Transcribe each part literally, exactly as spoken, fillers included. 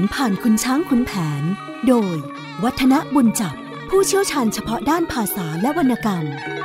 านผ่านคุณช้างขุนแผนโดยวัฒนบุญจับผู้เชี่ยวชาญเฉพาะด้านภาษาและวรรณกรรม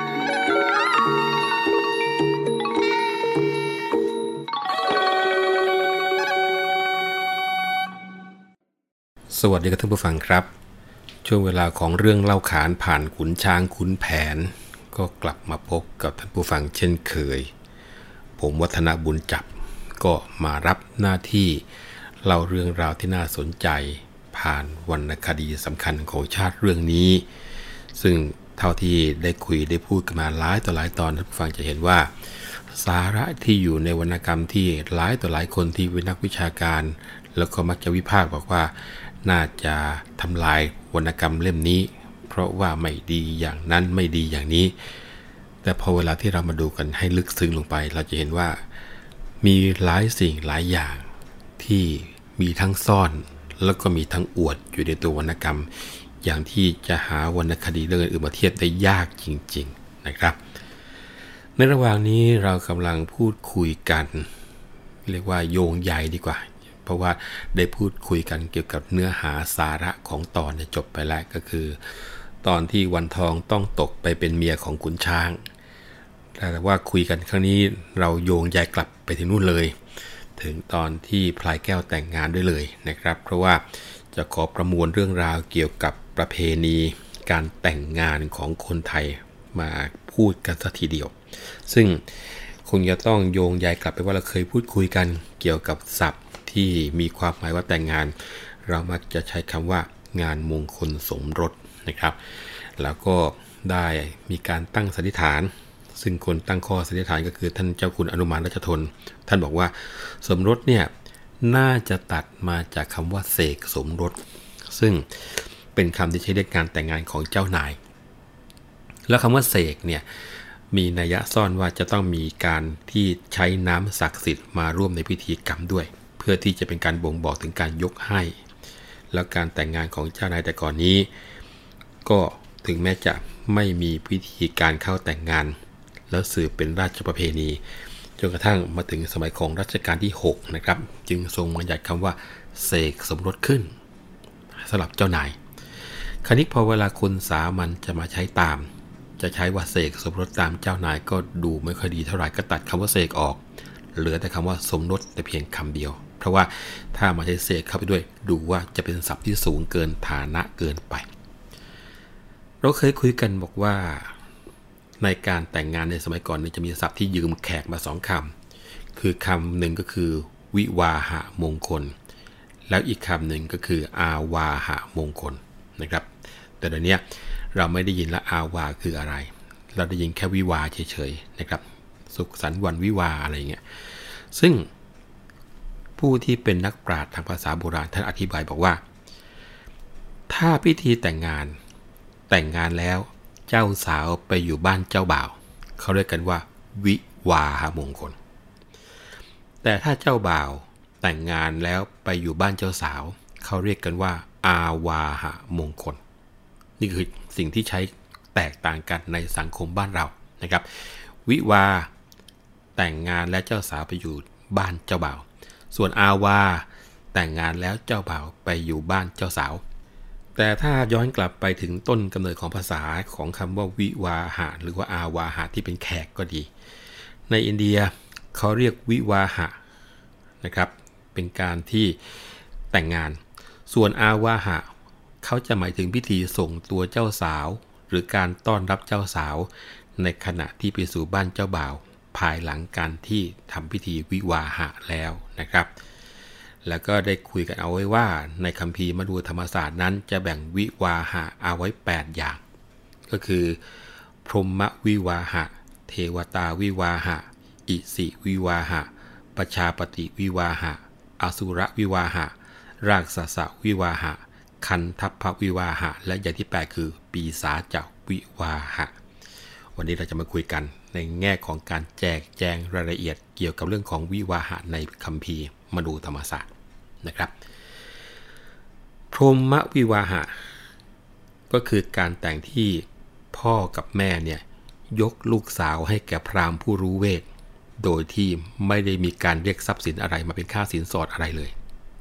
สวัสดีครับท่านผู้ฟังครับช่วงเวลาของเรื่องเล่าขานผ่านขุนช้างขุนแผนก็กลับมาพบกับท่านผู้ฟังเช่นเคยผมวัฒนบุญจับก็มารับหน้าที่เล่าเรื่องราวที่น่าสนใจผ่านวรรณคดีสำคัญของชาติเรื่องนี้ซึ่งเท่าที่ได้คุยได้พูดกันมาหลายต่อหลายตอนท่านผู้ฟังจะเห็นว่าสาระที่อยู่ในวรรณกรรมที่หลายต่อหลายคนที่เป็นนักวิชาการแล้วก็มักจะวิพากษ์บอกว่าน่าจะทำลายวรรณกรรมเล่มนี้เพราะว่าไม่ดีอย่างนั้นไม่ดีอย่างนี้แต่พอเวลาที่เรามาดูกันให้ลึกซึ้งลงไปเราจะเห็นว่ามีหลายสิ่งหลายอย่างที่มีทั้งซ่อนแล้วก็มีทั้งอวดอยู่ในตัววรรณกรรมอย่างที่จะหาวรรณคดีเรื่องอื่นมาเทียบได้ยากจริงๆนะครับในระหว่างนี้เรากำลังพูดคุยกันเรียกว่าโยงใยดีกว่าเพราะว่าได้พูดคุยกันเกี่ยวกับเนื้อหาสาระของตอนเนี่ยจบไปแล้วก็คือตอนที่วันทองต้องตกไปเป็นเมียของขุนช้างแต่ว่าคุยกันครั้งนี้เราโยงใยกลับไปถึงนู่นเลยถึงตอนที่พลายแก้วแต่งงานด้วยเลยนะครับเพราะว่าจะขอประมวลเรื่องราวเกี่ยวกับประเพณีการแต่งงานของคนไทยมาพูดกันสักทีเดียวซึ่งคงจะต้องโยงใยกลับไปว่าเราเคยพูดคุยกันเกี่ยวกับศัพท์ที่มีความหมายว่าแต่งงานเรามักจะใช้คำว่างานมงคลสมรสนะครับแล้วก็ได้มีการตั้งสันนิษฐานซึ่งคนตั้งข้อสันนิษฐานก็คือท่านเจ้าคุณอนุมานราชทนท่านบอกว่าสมรสเนี่ยน่าจะตัดมาจากคำว่าเสกสมรสซึ่งเป็นคำที่ใช้เรียกการแต่งงานของเจ้านายแล้วคำว่าเสกเนี่ยมีนัยซ่อนว่าจะต้องมีการที่ใช้น้ำศักดิ์สิทธิ์มาร่วมในพิธีกรรมด้วยเพื่อที่จะเป็นการบ่งบอกถึงการยกให้แล้วการแต่งงานของเจ้านายแต่ก่อนนี้ก็ถึงแม้จะไม่มีพิธีการเข้าแต่งงานแล้วสืบเป็นราชประเพณีจนกระทั่งมาถึงสมัยของรัชกาลที่หกนะครับจึงทรงบัญญัติคำว่าเสกสมรสขึ้นสำหรับเจ้านายคราวนี้พอเวลาคนสามัญจะมาใช้ตามจะใช้ว่าเสกสมรสตามเจ้านายก็ดูไม่ค่อยดีเท่าไหร่ก็ตัดคำว่าเสกออกเหลือแต่คำว่าสมรสแต่เพียงคำเดียวเพราะว่าถ้ามาใช้เสกเข้าไปด้วยดูว่าจะเป็นศัพท์ที่สูงเกินฐานะเกินไปเราเคยคุยกันบอกว่าในการแต่งงานในสมัยก่อนเนี่ยจะมีศัพท์ที่ยืมแขกมาสองคำคือคำหนึ่งก็คือวิวาหะมงคลแล้วอีกคำหนึ่งก็คืออาวาหะมงคลนะครับแต่เดี๋ยวนี้เราไม่ได้ยินละอาวาคืออะไรเราได้ยินแค่วิวาเฉยๆนะครับสุขสันต์วันวิวาอะไรเงี้ยซึ่งผู้ที่เป็นนักปราชญ์ทางภาษาโบราณท่านอธิบายบอกว่าถ้าพิธีแต่งงานแต่งงานแล้วเจ้าสาวไปอยู่บ้านเจ้าบ่าวเขาเรียกกันว่าวิวาหมงคลแต่ถ้าเจ้าบ่าวแต่งงานแล้วไปอยู่บ้านเจ้าสาวเขาเรียกกันว่าอาวาหมงคลนี่คือสิ่งที่ใช้แตกต่างกันในสังคมบ้านเรานะครับวิวาแต่งงานและเจ้าสาวไปอยู่บ้านเจ้าบ่าวส่วนอาวาแต่งงานแล้วเจ้าบ่าวไปอยู่บ้านเจ้าสาวแต่ถ้าย้อนกลับไปถึงต้นกำเนิดของภาษาของคำว่าวิวาหะหรือว่าอาวาหะที่เป็นแขกก็ดีในอินเดียเขาเรียกวิวาหะนะครับเป็นการที่แต่งงานส่วนอาวาหะเขาจะหมายถึงพิธีส่งตัวเจ้าสาวหรือการต้อนรับเจ้าสาวในขณะที่ไปสู่บ้านเจ้าบ่าวภายหลังการที่ทำพิธีวิวาหะแล้วนะครับแล้วก็ได้คุยกันเอาไว้ว่าในคัมภีร์มดูธรรมศาสตร์นั้นจะแบ่งวิวาหะเอาไว้แปดอย่างก็คือพรหมวิวาหะเทวตาวิวาหะอิสิวิวาหะปชาปฏิวิวาหะอสุรวิวาหะรากษสวิวาหะคันทัพพวิวาหะและอย่างที่แปดคือปีศาจวิวาหะวันนี้เราจะมาคุยกันในแง่ของการแจกแจงรายละเอียดเกี่ยวกับเรื่องของวิวาหะในคัมภีร์มดูธรรมศาสตร์นะครับพรหมวิวาหะก็คือการแต่งที่พ่อกับแม่เนี่ยยกลูกสาวให้แก่พราหมณ์ผู้รู้เวทโดยที่ไม่ได้มีการเรียกทรัพย์สินอะไรมาเป็นค่าสินสอดอะไรเลย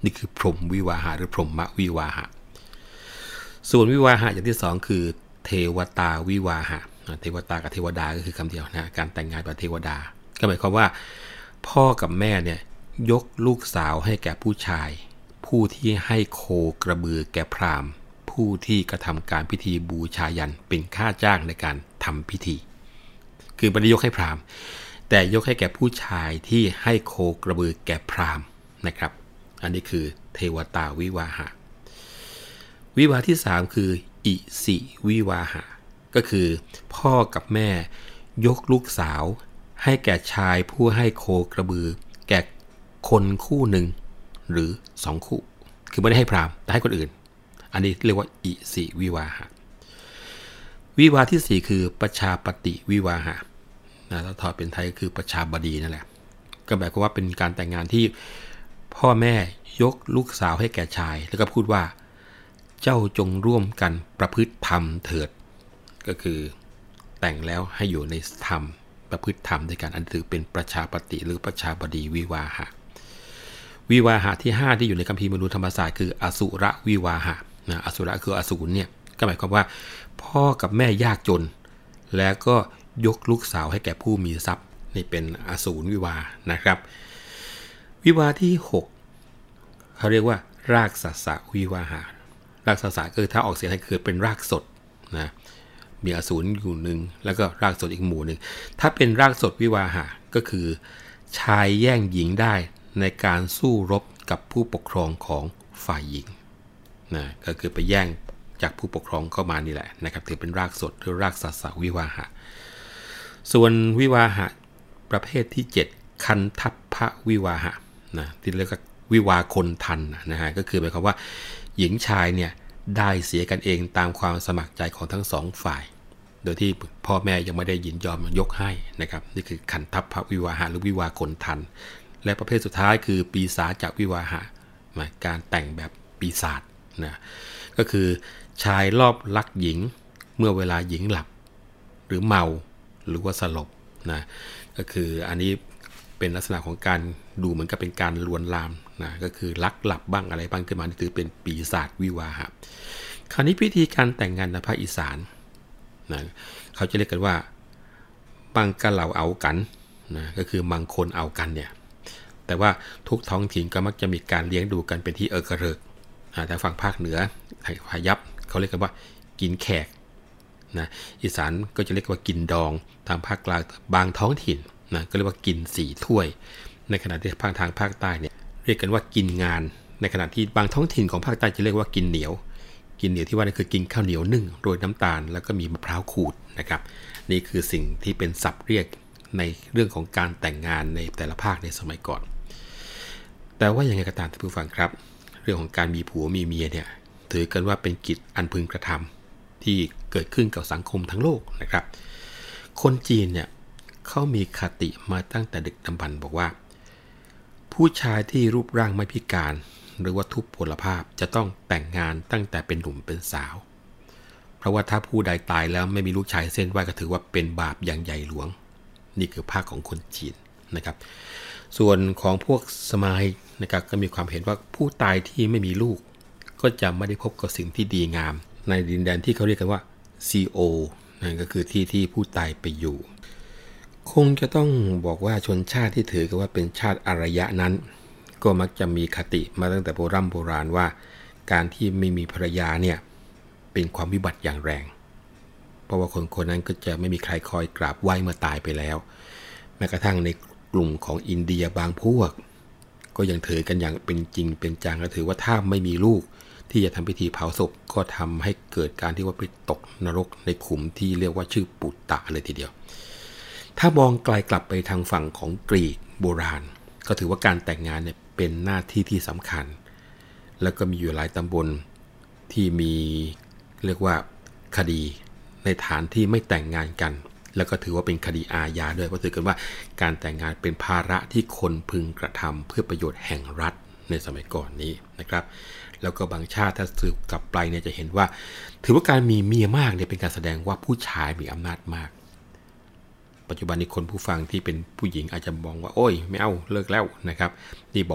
นี่คือพรหมวิวาหะหรือพรหมวิวาหะส่วนวิวาหะอย่างที่สองคือเทวตาวิวาหะเทวตากับเทวดาก็คือคำเดียวนะการแต่งงานแบบเทวดาก็หมายความว่าพ่อกับแม่เนี่ยยกลูกสาวให้แก่ผู้ชายผู้ที่ให้โคกระบือแก่พราหมณ์ผู้ที่กระทำการพิธีบูชายันเป็นค่าจ้างในการทำพิธีคือไม่ได้ยกให้พราหมณ์แต่ยกให้แก่ผู้ชายที่ให้โคกระบือแก่พราหมณ์นะครับอันนี้คือเทวตาวิวาหะวิวาที่สามคืออิสิวิวาหะก็คือพ่อกับแม่ยกลูกสาวให้แก่ชายผู้ให้โคกระบือแก่คนคู่หนึ่งหรือสองคู่คือไม่ได้ให้พราหมณ์แต่ให้คนอื่นอันนี้เรียกว่าอิสิวิวาหะวิวาที่สี่คือประชาปฏิวิวาหะนะถ้าถอดเป็นไทยก็คือประชาบดีนั่นแหละก็หมายความว่าเป็นการแต่งงานที่พ่อแม่ยกลูกสาวให้แก่ชายแล้วก็พูดว่าเจ้าจงร่วมกันประพฤติธรรมเถิดก็คือแต่งแล้วให้อยู่ในธรรมประพฤติธรรมด้วยกันอันถือเป็นประชาปฏิหรือประชาบดีวิวาหะวิวาหะที่ห้าที่อยู่ในคัมภีร์มนุษยธรรมศาสตร์คืออสุรวิวาหะนะอสุรคืออสูรเนี่ยก็หมายความว่าพ่อกับแม่ยากจนแล้วก็ยกลูกสาวให้แก่ผู้มีทรัพย์นี่เป็นอสูรวิวานะครับวิวาที่หกเขาเรียกว่ารากศัสวิวาหะรากศัสคือถ้าออกเสียงให้คือเป็นรากสดนะมีอสูรอยู่หนึ่งแล้วก็รากสดอีกหมู่หนึ่งถ้าเป็นรากสดวิวาหะก็คือชายแย่งหญิงได้ในการสู้รบกับผู้ปกครองของฝ่ายหญิงนะก็คือไปแย่งจากผู้ปกครองเข้ามานี่แหละนะครับถือเป็นรากสดหรือรากศัสวิวาหะส่วนวิวาหะประเภทที่เจ็ดคันทัพพวิวาหะนะที่เรียกว่าวิวาคนทันนะฮะก็คือหมายความว่าหญิงชายเนี่ยได้เสียกันเองตามความสมัครใจของทั้งสองฝ่ายโดยที่พ่อแม่ยังไม่ได้ยินยอมยกให้นะครับนี่คือคันทัพพวิวาหะหรือวิวาคนทันและประเภทสุดท้ายคือปีศาจจากวิวาหะการแต่งแบบปีศาจนะก็คือชายลอบลักหญิงเมื่อเวลาหญิงหลับหรือเมาหรือว่าสลบนะก็คืออันนี้เป็นลักษณะของการดูเหมือนกับเป็นการลวนลามนะก็คือลักหลับบ้างอะไรบ้างขึ้นมานี่ถือเป็นปีศาจวิวาหะคราวนี้พิธีการแต่งงานในภาคอีสานนะเขาจะเรียกกันว่าบังกะเหล่าเอากันนะก็คือมังคนเอากันเนี่ยแต่ว่าทุกท้องถิ่นก็มักจะมีการเลี้ยงดูกันเป็นที่เอกระเริกแต่ฝั่งภาคเหนือพายัพเขาเรียกกันว่ากินแขกนะอีสานก็จะเรียกว่ากินดองทางภาคกลางบางท้องถิ่นนะก็เรียกว่ากินสี่ถ้วยในขณะที่ภาคทางภาคใต้เนี่ยเรียกกันว่ากินงานในขณะที่บางท้องถิ่นของภาคใต้จะเรียกว่ากินเหนียวกินเหนียวที่ว่านี่คือกินข้าวเหนียวนึ่งโรยน้ำตาลแล้วก็มีมะพร้าวขูดนะครับนี่คือสิ่งที่เป็นศัพท์เรียกในเรื่องของการแต่งงานในแต่ละภาคในสมัยก่อนแต่ว่ายังไงก็ตามท่านผู้ฟังครับเรื่องของการมีผัวมีเมียเนี่ยถือกันว่าเป็นกิจอันพึงกระทำที่เกิดขึ้นกับสังคมทั้งโลกนะครับคนจีนเนี่ยเขามีคติมาตั้งแต่ดึกดำบรรพ์บอกว่าผู้ชายที่รูปร่างไม่พิการหรือว่าทุพพลภาพจะต้องแต่งงานตั้งแต่เป็นหนุ่มเป็นสาวเพราะว่าถ้าผู้ใดตายแล้วไม่มีลูกชายเส้นไหว้ก็ถือว่าเป็นบาปอย่างใหญ่หลวงนี่คือภาคของคนจีนนะครับส่วนของพวกสมัยนะครับก็มีความเห็นว่าผู้ตายที่ไม่มีลูกก็จะไม่ได้พบกับสิ่งที่ดีงามในดินแดนที่เขาเรียกกันว่า ซี โอ นั่นก็คือที่ที่ผู้ตายไปอยู่คงจะต้องบอกว่าชนชาติที่ถือกันว่าเป็นชาติอารยะนั้นก็มักจะมีคติมาตั้งแต่โบราณโบราณว่าการที่ไม่มีภรรยาเนี่ยเป็นความวิบัติอย่างแรงเพราะว่าคนคนนั้นก็จะไม่มีใครคอยกราบไหว้เมื่อตายไปแล้วแม้กระทั่งในกลุ่มของอินเดียบางพวกก็ยังถือกันอย่างเป็นจริงเป็นจังและถือว่าถ้าไม่มีลูกที่จะทำพิธีเผาศพก็ทำให้เกิดการที่ว่าไปตกนรกในขุมที่เรียกว่าชื่อปุตตะเลยทีเดียวถ้ามองไกลกลับไปทางฝั่งของกรีกโบราณก็ถือว่าการแต่งงานเนี่ยเป็นหน้าที่ที่สำคัญแล้วก็มีอยู่หลายตำบลที่มีเรียกว่าคดีในฐานที่ไม่แต่งงานกันแล้วก็ถือว่าเป็นคดีอาญาด้วยเพราะถือกันว่าการแต่งงานเป็นภาระที่คนพึงกระทำเพื่อประโยชน์แห่งรัฐในสมัยก่อนนี้นะครับแล้วก็บางชาติถ้าสืบกลับไปเนี่ยจะเห็นว่าถือว่าการมีเมียมากเนี่ยเป็นการแสดงว่าผู้ชายมีอำนาจมากปัจจุบันนี้คนผู้ฟังที่เป็นผู้หญิงอาจจะมองว่าโอ้ยไม่เอาเลิกแล้วนะครับนี่บอก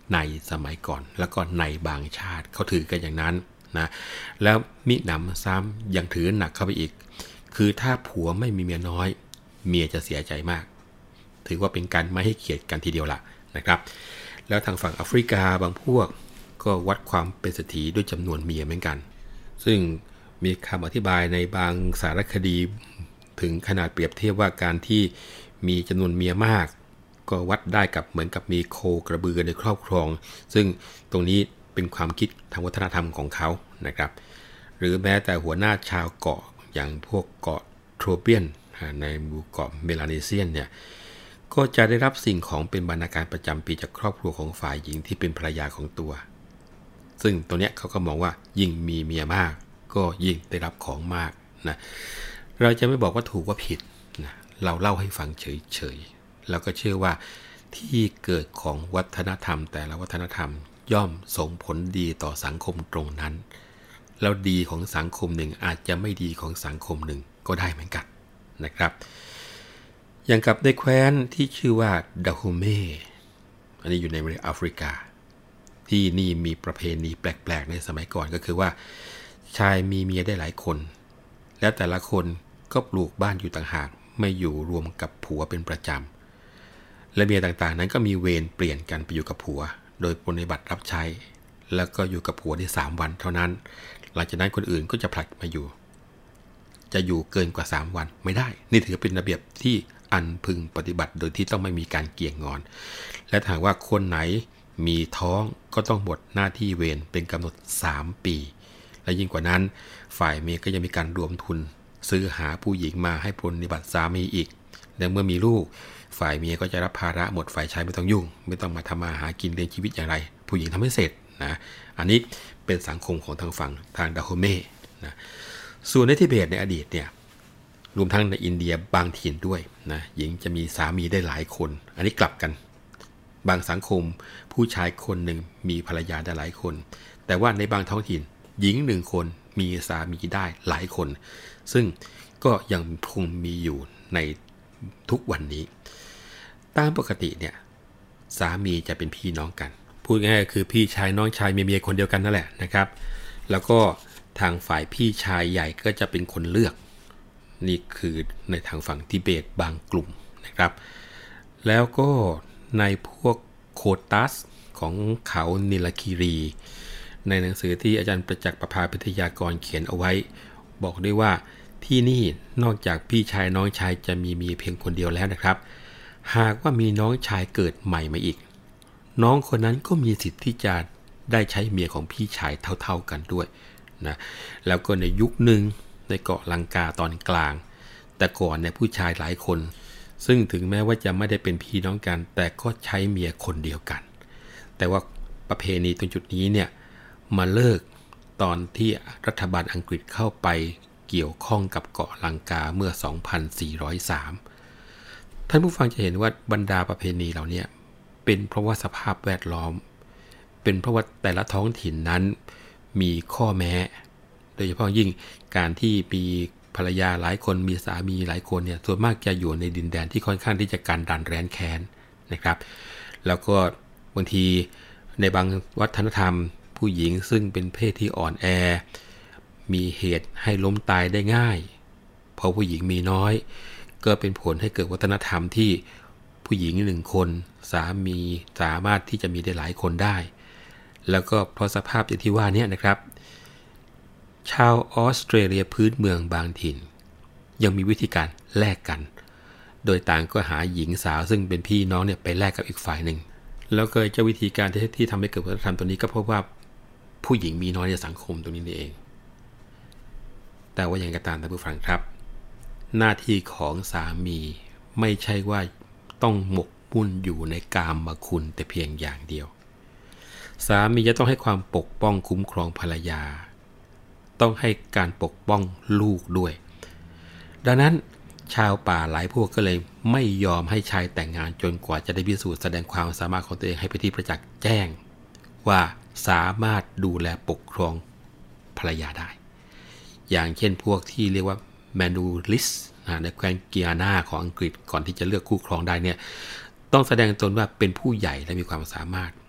ในสมัยก่อนแล้วก็ในบางชาติเขาถือกันอย่างนั้นนะแล้วมิหนำซ้ำยังถือหนักเข้าไปอีกคือถ้าผัวไม่มีเมียน้อยเมียจะเสียใจมากถือว่าเป็นการไม่ให้เกียรติกันทีเดียวละนะครับแล้วทางฝั่งแอฟริกาบางพวกก็วัดความเป็นเศรษฐีด้วยจำนวนเมียเหมือนกันซึ่งมีคำอธิบายในบางสารคดีถึงขนาดเปรียบเทียบว่าการที่มีจำนวนเมียมากก็วัดได้กับเหมือนกับมีโคกระบือในครอบครองซึ่งตรงนี้เป็นความคิดทางวัฒนธรรมของเขานะครับหรือแม้แต่หัวหน้าชาวเกาะอย่างพวกเกาะโทรเปียนในหมู่เกาะเมลาเนเซียนเนี่ยก็จะได้รับสิ่งของเป็นบรรณาการประจำปีจากครอบครัวของฝ่ายหญิงที่เป็นภรรยาของตัวซึ่งตัวเนี้ยเขาก็มองว่ายิ่งมีเมียมากก็ยิ่งได้รับของมากนะเราจะไม่บอกว่าถูกว่าผิดนะเราเล่าให้ฟังเฉยๆแล้วก็เชื่อว่าที่เกิดของวัฒนธรรมแต่ละวัฒนธรรมย่อมส่งผลดีต่อสังคมตรงนั้นแล้วดีของสังคมหนึ่งอาจจะไม่ดีของสังคมหนึ่งก็ได้เหมือนกันนะครับอย่างกับในแคว้นที่ชื่อว่าดาโฮเมอันนี้อยู่ในแอฟริกาที่นี่มีประเพณีแปลกๆในสมัยก่อนก็คือว่าชายมีเมียได้หลายคนและแต่ละคนก็ปลูกบ้านอยู่ต่างหากไม่อยู่รวมกับผัวเป็นประจำและเมียต่างๆนั้นก็มีเวรเปลี่ยนกันไปอยู่กับผัวโดยปฏิบัติรับใช้แล้วก็อยู่กับผัวได้สามวันเท่านั้นหลังจากนั้นคนอื่นก็จะผลัดมาอยู่จะอยู่เกินกว่าสามวันไม่ได้นี่ถือเป็นระเบียบที่อันพึงปฏิบัติโดยที่ต้องไม่มีการเกี่ยงงอนและหากว่าคนไหนมีท้องก็ต้องหมดหน้าที่เวรเป็นกำหนดสามปีและยิ่งกว่านั้นฝ่ายเมียก็ยังมีการรวมทุนซื้อหาผู้หญิงมาให้ปฏิบัติสามีอีกและเมื่อมีลูกฝ่ายเมียก็จะรับภาระหมดฝ่ายชายไม่ต้องยุ่งไม่ต้องมาทำมาหากินเลี้ยงชีวิตอย่างไรผู้หญิงทำให้เสร็จนะอันนี้เป็นสังคมของทางฝั่งทางดาโฮเมนะส่วนในทิเบตในอดีตเนี่ยรวมทั้งในอินเดียบางถิ่นด้วยนะหญิงจะมีสามีได้หลายคนอันนี้กลับกันบางสังคมผู้ชายคนหนึ่งมีภรรยาได้หลายคนแต่ว่าในบางท้องถิ่นหญิงหนึ่งคนมีสามีได้หลายคนซึ่งก็ยังคงมีอยู่ในทุกวันนี้ตามปกติเนี่ยสามีจะเป็นพี่น้องกันพูดง่ายๆคือพี่ชายน้องชายมีเมียคนเดียวกันนั่นแหละนะครับแล้วก็ทางฝ่ายพี่ชายใหญ่ก็จะเป็นคนเลือกนี่คือในทางฝั่งทิเบตบางกลุ่มนะครับแล้วก็ในพวกโคตัสของเขานิลคีรีในหนังสือที่อาจารย์ประจักษ์ประภาพิทยากรเขียนเอาไว้บอกด้วยว่าที่นี่นอกจากพี่ชายน้องชายจะมีเมียเพียงคนเดียวแล้วนะครับหากว่ามีน้องชายเกิดใหม่มาอีกน้องคนนั้นก็มีสิทธิ์ที่จะได้ใช้เมียของพี่ชายเท่าๆกันด้วยนะแล้วก็ในยุคหนึ่งในเกาะลังกาตอนกลางแต่ก่อนเนี่ยผู้ชายหลายคนซึ่งถึงแม้ว่าจะไม่ได้เป็นพี่น้องกันแต่ก็ใช้เมียคนเดียวกันแต่ว่าประเพณีตรงจุดนี้เนี่ยมาเลิกตอนที่รัฐบาลอังกฤษเข้าไปเกี่ยวข้องกับเกาะลังกาเมื่อ สองพันสี่ร้อยสาม ท่านผู้ฟังจะเห็นว่าบรรดาประเพณีเหล่านี้เป็นเพราะว่าสภาพแวดล้อมเป็นเพราะว่าแต่ละท้องถิ่นนั้นมีข้อแม้โดยเฉพาะยิ่งการที่มีภรรยาหลายคนมีสามีหลายคนเนี่ยส่วนมากจะอยู่ในดินแดนที่ค่อนข้างที่จะการดันแร้นแค้นนะครับแล้วก็บางทีในบางวัฒนธรรมผู้หญิงซึ่งเป็นเพศที่อ่อนแอมีเหตุให้ล้มตายได้ง่ายเพราะผู้หญิงมีน้อยก็เป็นผลให้เกิดวัฒนธรรมที่ผู้หญิงหนึ่งคนสามีสามารถที่จะมีได้หลายคนได้แล้วก็เพราะสภาพอย่างที่ว่านี้นะครับชาวออสเตรเลียพื้นเมืองบางถิ่นยังมีวิธีการแลกกันโดยต่างก็หาหญิงสาวซึ่งเป็นพี่น้องเนี่ยไปแลกกับอีกฝ่ายหนึ่งแล้วก็เจ้าวิธีการที่ที่ทำให้เกิดวัฒนธรรมตัวนี้ก็เพราะว่าผู้หญิงมีน้อยในสังคมตรงนี้นี่เองแต่ว่าอย่างไรก็ตามท่านผู้ฟังครับหน้าที่ของสามีไม่ใช่ว่าต้องหมกมุ่นอยู่ในกามคุณแต่เพียงอย่างเดียวสามีจะต้องให้ความปกป้องคุ้มครองภรรยาต้องให้การปกป้องลูกด้วยดังนั้นชาวป่าหลายพวกก็เลยไม่ยอมให้ชายแต่งงานจนกว่าจะได้พิสูจน์แสดงความสามารถของตัวเองให้เป็นที่ประจักษ์แจ้งว่าสามารถดูแลปกครองภรรยาได้อย่างเช่นพวกที่เรียกว่าแมนูลิสในแคว้นกิอานาของอังกฤษก่อนที่จะเลือกคู่ครองได้เนี่ยต้องแสดงตนว่าเป็นผู้ใหญ่และมีความสามารถ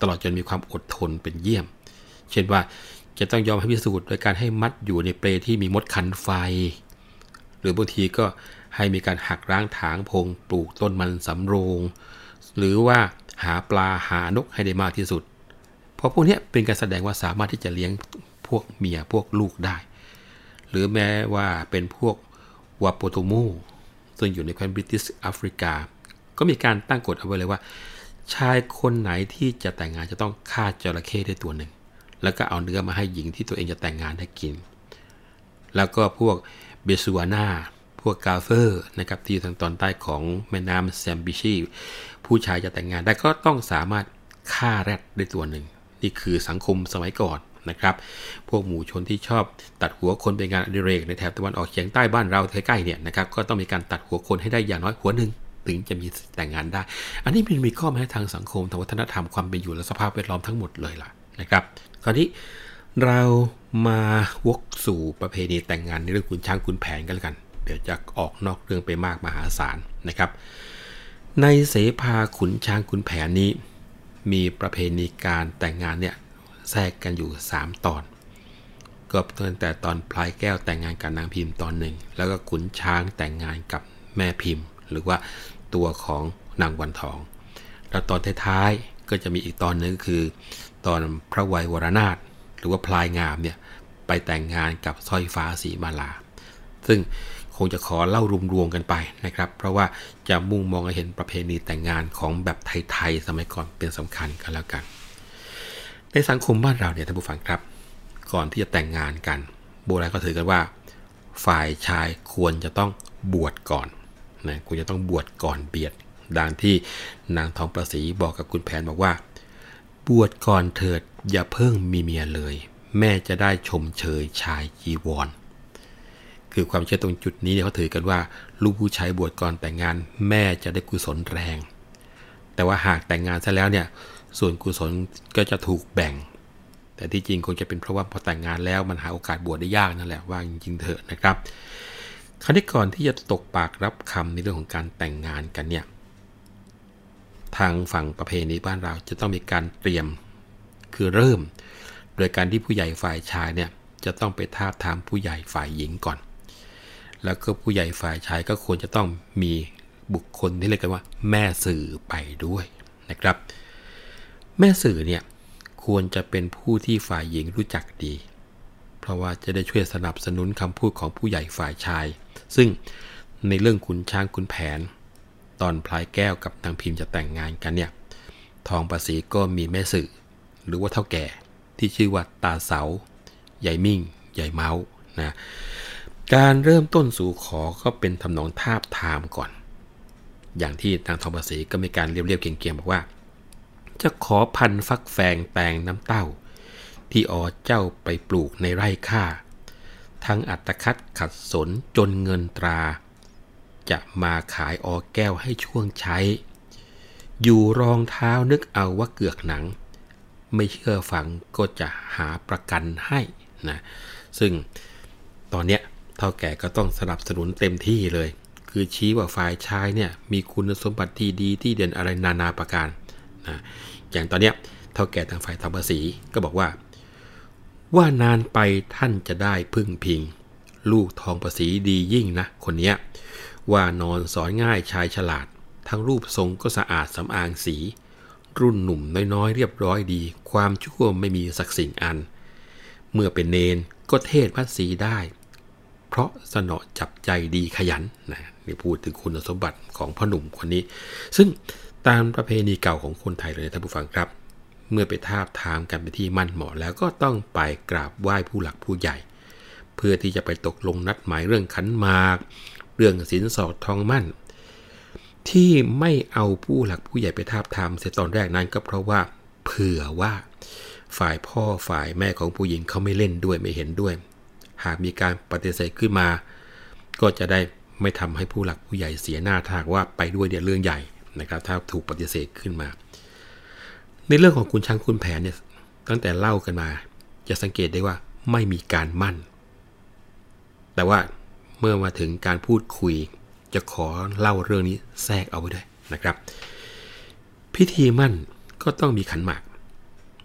ตลอดจนมีความอดทนเป็นเยี่ยมเช่นว่าจะต้องยอมให้พิสูจน์โดยการให้มัดอยู่ในเปลที่มีมดคันไฟหรือบางทีก็ให้มีการหักร้างถางพงปลูกต้นมันสำโรงหรือว่าหาปลาหานกให้ได้มากที่สุดเพราะพวกนี้เป็นการแสดงว่าสามารถที่จะเลี้ยงพวกเมียพวกลูกได้หรือแม้ว่าเป็นพวกวาโปโตโมซึ่งอยู่ในแคว้นบริติชแอฟริกาก็มีการตั้งกฎเอาไว้เลยว่าชายคนไหนที่จะแต่งงานจะต้องฆ่าจระเข้ได้ตัวหนึ่งแล้วก็เอาเนื้อมาให้หญิงที่ตัวเองจะแต่งงานได้กินแล้วก็พวกเบซูอาน่าพวกกาเฟอร์นะครับที่ทางตอนใต้ของแม่น้ำแซมบิชีผู้ชายจะแต่งงานได้ก็ต้องสามารถฆ่าแรดได้ตัวหนึ่งนี่คือสังคมสมัยก่อนนะครับพวกหมู่ชนที่ชอบตัดหัวคนเป็นงานอดิเรกในแถบตะวันออกเฉียงใต้บ้านเราใกล้ๆเนี่ยนะครับก็ต้องมีการตัดหัวคนให้ได้อย่างน้อยหัวหนึ่งถึงจะมีแต่งงานได้อันนี้มันมีข้อแม้ทางสังคมทางวัฒนธรรมความเป็นอยู่และสภาพแวดล้อมทั้งหมดเลยล่ะนะครับคราวนี้เรามาวกสู่ประเพณีแต่งงานในเรื่องขุนช้างขุนแผนกันแล้วกันเดี๋ยวจะออกนอกเรื่องไปมากมหาศาลนะครับในเสภาขุนช้างขุนแผนนี้มีประเพณีการแต่งงานเนี่ยแทรกกันอยู่สามตอนก็ตั้งแต่ตอนพลายแก้วแต่งงานกับนางพิมพ์ตอนหนึ่งแล้วก็ขุนช้างแต่งงานกับแม่พิมพ์หรือว่าตัวของนางวันทองแล้วตอนท้ายๆก็จะมีอีกตอนนึงคือตอนพระวัยวรนาถหรือว่าพลายงามเนี่ยไปแต่งงานกับสร้อยฟ้าสีมาลาซึ่งคงจะขอเล่ารวมๆกันไปนะครับเพราะว่าจะมุ่งมองให้เห็นประเพณีแต่งงานของแบบไทยๆสมัยก่อนเป็นสำคัญกันแล้วกันในสังคมบ้านเราเนี่ยท่านผู้ฟังครับก่อนที่จะแต่งงานกันโบราณก็ถือกันว่าฝ่ายชายควรจะต้องบวชก่อนนะควรจะต้องบวชก่อนเบียดดังที่นางทองประศรีบอกกับคุณแผนบอกว่าบวชก่อนเถิดอย่าเพิ่งมีเมียเลยแม่จะได้ชมเชยชายจีวรคือความเชื่อตรงจุดนี้เนี่ยเขาถือกันว่าลูกผู้ชายบวชก่อนแต่งงานแม่จะได้กุศลแรงแต่ว่าหากแต่งงานซะแล้วเนี่ยส่วนกุศลก็จะถูกแบ่งแต่ที่จริงคงจะเป็นเพราะว่าพอแต่งงานแล้วมันหาโอกาสบวชได้ยากนั่นแหละว่าจริงๆเถอะนะครับคราวนี้ก่อนที่จะตกปากรับคำในเรื่องของการแต่งงานกันเนี่ยทางฝั่งประเพณีบ้านเราจะต้องมีการเตรียมคือเริ่มโดยการที่ผู้ใหญ่ฝ่ายชายเนี่ยจะต้องไปทาบทามผู้ใหญ่ฝ่ายหญิงก่อนแล้วก็ผู้ใหญ่ฝ่ายชายก็ควรจะต้องมีบุคคลที่เรียกกันว่าแม่สื่อไปด้วยนะครับแม่สื่อเนี่ยควรจะเป็นผู้ที่ฝ่ายหญิงรู้จักดีเพราะว่าจะได้ช่วยสนับสนุนคำพูดของผู้ใหญ่ฝ่ายชายซึ่งในเรื่องขุนช้างขุนแผนตอนพลายแก้วกับนางพิมพ์จะแต่งงานกันเนี่ยทองประศรีก็มีแม่สื่อหรือว่าเฒ่าแก่ที่ชื่อว่าตาเสายายมิ่งยายเมาส์นะการเริ่มต้นสู่ขอก็เป็นทำนองทาบทามก่อนอย่างที่นางทองประศรีก็มีการเรียบๆเกียงๆบอกว่าจะขอพันฟักแฟงแตงน้ำเต้าที่อ๋อเจ้าไปปลูกในไร่ข้าทั้งอัตคัดขัดสนจนเงินตราจะมาขายออแก้วให้ช่วงใช้อยู่รองเท้านึกเอาว่าเกือกหนังไม่เชื่อฟังก็จะหาประกันให้นะซึ่งตอนเนี้ยเฒ่าแก่ก็ต้องสนับสนุนเต็มที่เลยคือชี้ว่าฝ่ายชายเนี่ยมีคุณสมบัติที่ดีที่เด่นอะไรนานาประการนะอย่างตอนเนี้ยเฒ่าแก่ทางฝ่ายทองประศรีก็บอกว่าว่านานไปท่านจะได้พึ่งพิงลูกทองประศรีดียิ่งนะคนเนี้ยว่านอนสอนง่ายชายฉลาดทั้งรูปทรงก็สะอาดสำอางสีรุ่นหนุ่มน้อยๆเรียบร้อยดีความชั่วไม่มีสักสิ่งอันเมื่อเป็นเนนก็เทศมัดสีได้เพราะสนอจับใจดีขยันนะนี่พูดถึงคุณสมบัติของพ่อหนุ่มคนนี้ซึ่งตามประเพณีเก่าของคนไทยเลยท่านผู้ฟังครับเมื่อไปทาบทามกันไปที่มั่นเหมาะแล้วก็ต้องไปกราบไหว้ผู้หลักผู้ใหญ่เพื่อที่จะไปตกลงนัดหมายเรื่องขันหมากเรื่องสินสอดทองมั่นที่ไม่เอาผู้หลักผู้ใหญ่ไปทาบทามเสียตอนแรกนั้นก็เพราะว่าเผื่อว่าฝ่ายพ่อฝ่ายแม่ของผู้หญิงเขาไม่เล่นด้วยไม่เห็นด้วยหากมีการปฏิเสธขึ้นมาก็จะได้ไม่ทำให้ผู้หลักผู้ใหญ่เสียหน้าถ้าว่าไปด้วยเนี่ยเรื่องใหญ่นะครับถ้าถูกปฏิเสธขึ้นมาในเรื่องของขุนช้างขุนแผนเนี่ยตั้งแต่เล่ากันมาจะสังเกตได้ว่าไม่มีการมั่นแต่ว่าเมื่อมาถึงการพูดคุยจะขอเล่าเรื่องนี้แทรกเอาไว้ด้วยนะครับพิธีมั่นก็ต้องมีขันหมาก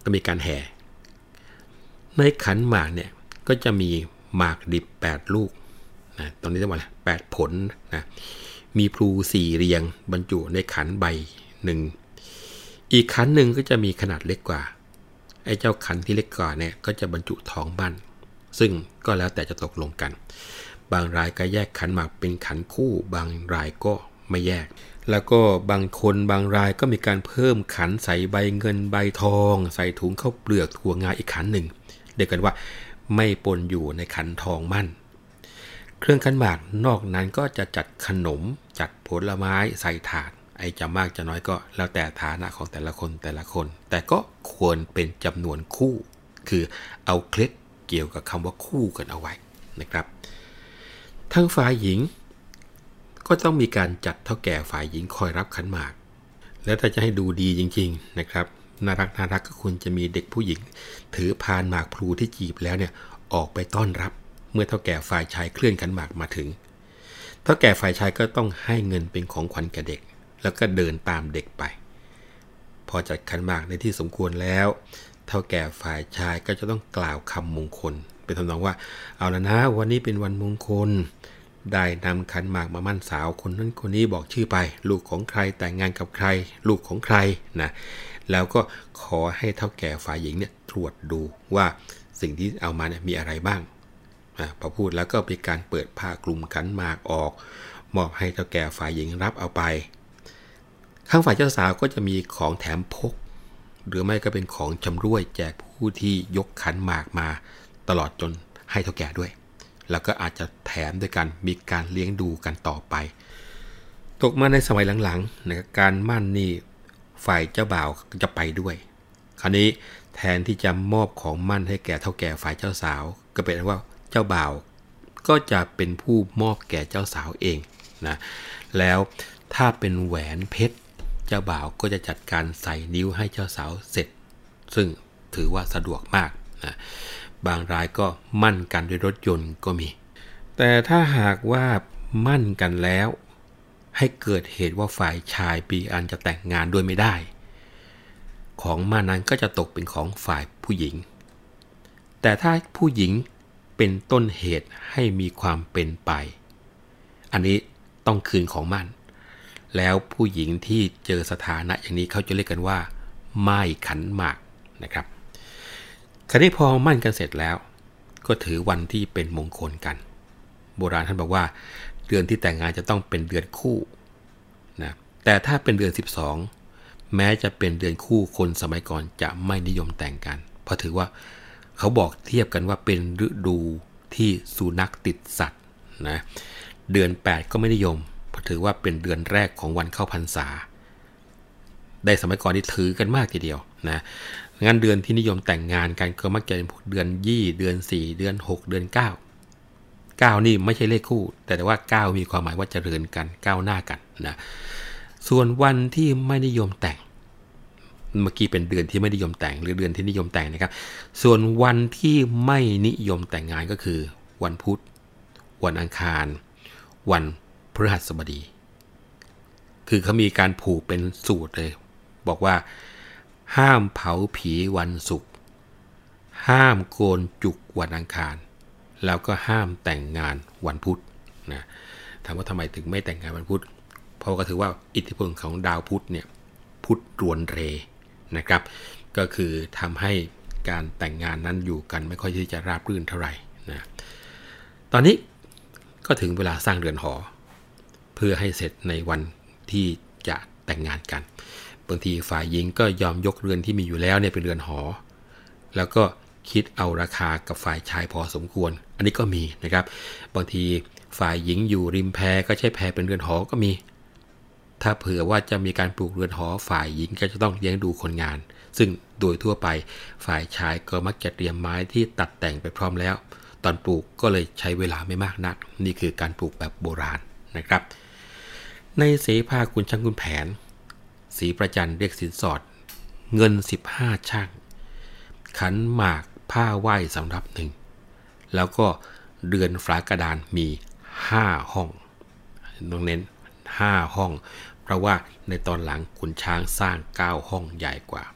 ก็มีการแห่ในขันหมากเนี่ยก็จะมีหมากดิบแปดลูกนะตอนนี้เรียกว่าอะไรแปดผลนะมีพลูสี่เรียงบรรจุในขันใบหนึ่งอีกขันหนึ่งก็จะมีขนาดเล็กกว่าไอ้เจ้าขันที่เล็กกว่าเนี่ยก็จะบรรจุทองมั่นซึ่งก็แล้วแต่จะตกลงกันบางรายก็แยกขันหมากเป็นขันคู่บางรายก็ไม่แยกแล้วก็บางคนบางรายก็มีการเพิ่มขันใส่ใบเงินใบทองใส่ถุงข้าวเปลือกถั่วงาอีกขันหนึ่งเรียกกันว่าไม่ปนอยู่ในขันทองมั่นเครื่องขันหมากนอกนั้นก็จะจัดขนมจัดผลไม้ใส่ถาดไอ้จะมากจะน้อยก็แล้วแต่ฐานะของแต่ละคนแต่ละคนแต่ก็ควรเป็นจำนวนคู่คือเอาเคล็ดเกี่ยวกับคำว่าคู่กันเอาไว้นะครับทั้งฝ่ายหญิงก็ต้องมีการจัดเฒ่าแก่ฝ่ายหญิงคอยรับขันหมากแล้วถ้าจะให้ดูดีจริงๆนะครับน่ารักน่ารักก็ควรจะมีเด็กผู้หญิงถือพานหมากพลูที่จีบแล้วเนี่ยออกไปต้อนรับเมื่อเฒ่าแก่ฝ่ายชายเคลื่อนขันหมากมาถึงเฒ่าแก่ฝ่ายชายก็ต้องให้เงินเป็นของขวัญแก่เด็กแล้วก็เดินตามเด็กไปพอจัดขันหมากในที่สมควรแล้วเฒ่าแก่ฝ่ายชายก็จะต้องกล่าวคำมงคลเป็นทำนองว่าเอาละนะวันนี้เป็นวันมงคลได้นำขันหมากมามั่นสาวคนนั้นคนนี้บอกชื่อไปลูกของใครแต่งงานกับใครลูกของใครนะแล้วก็ขอให้เฒ่าแก่ฝ่ายหญิงเนี่ยตรวจดูว่าสิ่งที่เอามาเนี่ยมีอะไรบ้างพอพูดแล้วก็เป็นการเปิดผ้าคลุมขันหมากออกมอบให้เฒ่าแก่ฝ่ายหญิงรับเอาไปข้างฝ่ายเจ้าสาวก็จะมีของแถมพกหรือไม่ก็เป็นของชำร่วยแจกผู้ที่ยกขันหมากมาตลอดจนให้เฒ่าแก่ด้วยแล้วก็อาจจะแถมด้วยกันมีการเลี้ยงดูกันต่อไปตกมาในสมัยหลังๆนะการมั่นนี่ฝ่ายเจ้าบ่าวจะไปด้วยคราวนี้แทนที่จะมอบของมั่นให้แก่เฒ่าแก่ฝ่ายเจ้าสาวก็เป็นว่าเจ้าบ่าวก็จะเป็นผู้มอบแก่เจ้าสาวเองนะแล้วถ้าเป็นแหวนเพชรเจ้าบ่าวก็จะจัดการใส่นิ้วให้เจ้าสาวเสร็จซึ่งถือว่าสะดวกมากนะบางรายก็มั่นกันด้วยรถยนต์ก็มีแต่ถ้าหากว่ามั่นกันแล้วให้เกิดเหตุว่าฝ่ายชายปีอันจะแต่งงานด้วยไม่ได้ของมั่นนั้นก็จะตกเป็นของฝ่ายผู้หญิงแต่ถ้าผู้หญิงเป็นต้นเหตุให้มีความเป็นไปอันนี้ต้องคืนของมั่นแล้วผู้หญิงที่เจอสถานะอย่างนี้เขาจะเรียกกันว่าม่ายขันหมากนะครับคราวนี้พอมั่นกันเสร็จแล้วก็ถือวันที่เป็นมงคลกันโบราณท่านบอกว่าเดือนที่แต่งงานจะต้องเป็นเดือนคู่นะแต่ถ้าเป็นเดือนสิบสองแม้จะเป็นเดือนคู่คนสมัยก่อนจะไม่นิยมแต่งกันเพราะถือว่าเขาบอกเทียบกันว่าเป็นฤดูที่สุนัขติดสัตว์นะเดือนแปดก็ไม่นิยมเพราะถือว่าเป็นเดือนแรกของวันเข้าพรรษาได้สมัยก่อนที่ถือกันมากทีเดียวนะงั้นเดือนที่นิยมแต่งงานกันก็มักจะเป็นเดือนยี่เดือนสี่เดือนหกเดือนเก้าเก้านี่ไม่ใช่เลขคู่แต่แต่ว่าเก้ามีความหมายว่าเจริญกันก้าวหน้ากันนะส่วนวันที่ไม่นิยมแต่งเมื่อกี้เป็นเดือนที่ไม่นิยมแต่งหรือเดือนที่นิยมแต่งนะครับส่วนวันที่ไม่นิยมแต่งงานก็คือวันพุธวันอังคารวันพฤหัสบดีคือเขามีการผูกเป็นสูตรเลยบอกว่าห้ามเผาผีวันศุกร์ห้ามโกนจุกวันอังคารแล้วก็ห้ามแต่งงานวันพุธนะถามว่าทำไมถึงไม่แต่งงานวันพุธเพราะก็ถือว่าอิทธิพลของดาวพุธเนี่ยพุธรวนเรนะครับก็คือทำให้การแต่งงานนั้นอยู่กันไม่ค่อยที่จะราบรื่นเท่าไหร่นะตอนนี้ก็ถึงเวลาสร้างเรือนหอเพื่อให้เสร็จในวันที่จะแต่งงานกันบางทีฝ่ายหญิงก็ยอมยกเรือนที่มีอยู่แล้วเนี่ยเป็นเรือนหอแล้วก็คิดเอาราคากับฝ่ายชายพอสมควรอันนี้ก็มีนะครับบางทีฝ่ายหญิงอยู่ริมแพก็ใช้แพเป็นเรือนหอก็มีถ้าเผื่อว่าจะมีการปลูกเรือนหอฝ่ายหญิงก็จะต้องเลี้ยงดูคนงานซึ่งโดยทั่วไปฝ่ายชายก็มักจะเตรียมไม้ที่ตัดแต่งไปพร้อมแล้วตอนปลูกก็เลยใช้เวลาไม่มากนักนี่คือการปลูกแบบโบราณนะครับในเสภาคุณช่างคุณแผนศรีประจันเรียกสินสอดเงินสิบห้าช่างขันหมากผ้าไหว้สำรับหนึ่งแล้วก็เรือนฝากระดานมีห้าห้องต้องเน้นห้าห้องเพราะว่าในตอนหลังขุนช้างสร้างเก้าห้องใหญ่กว่า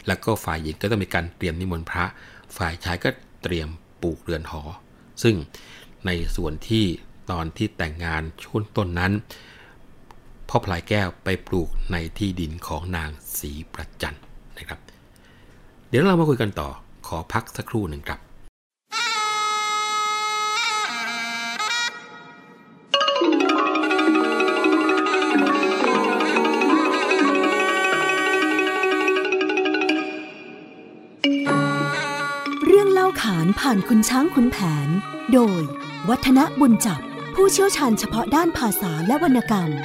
แล้วก็ฝ่ายหญิงก็ต้องมีการเตรียมนิมนต์พระฝ่ายชายก็เตรียมปลูกเรือนหอซึ่งในส่วนที่ตอนที่แต่งงานช่วงต้นนั้นพ่อพลายแก้วไปปลูกในที่ดินของนางศรีประจันนะครับเดี๋ยวเรามาคุยกันต่อขอพักสักครู่หนึ่งครับเรื่องเล่าขานผ่านคุณช้างขุนแผนโดยวัฒนบุญจับผู้เชี่ยวชาญเฉพาะด้านภาษาและวรรณกรรม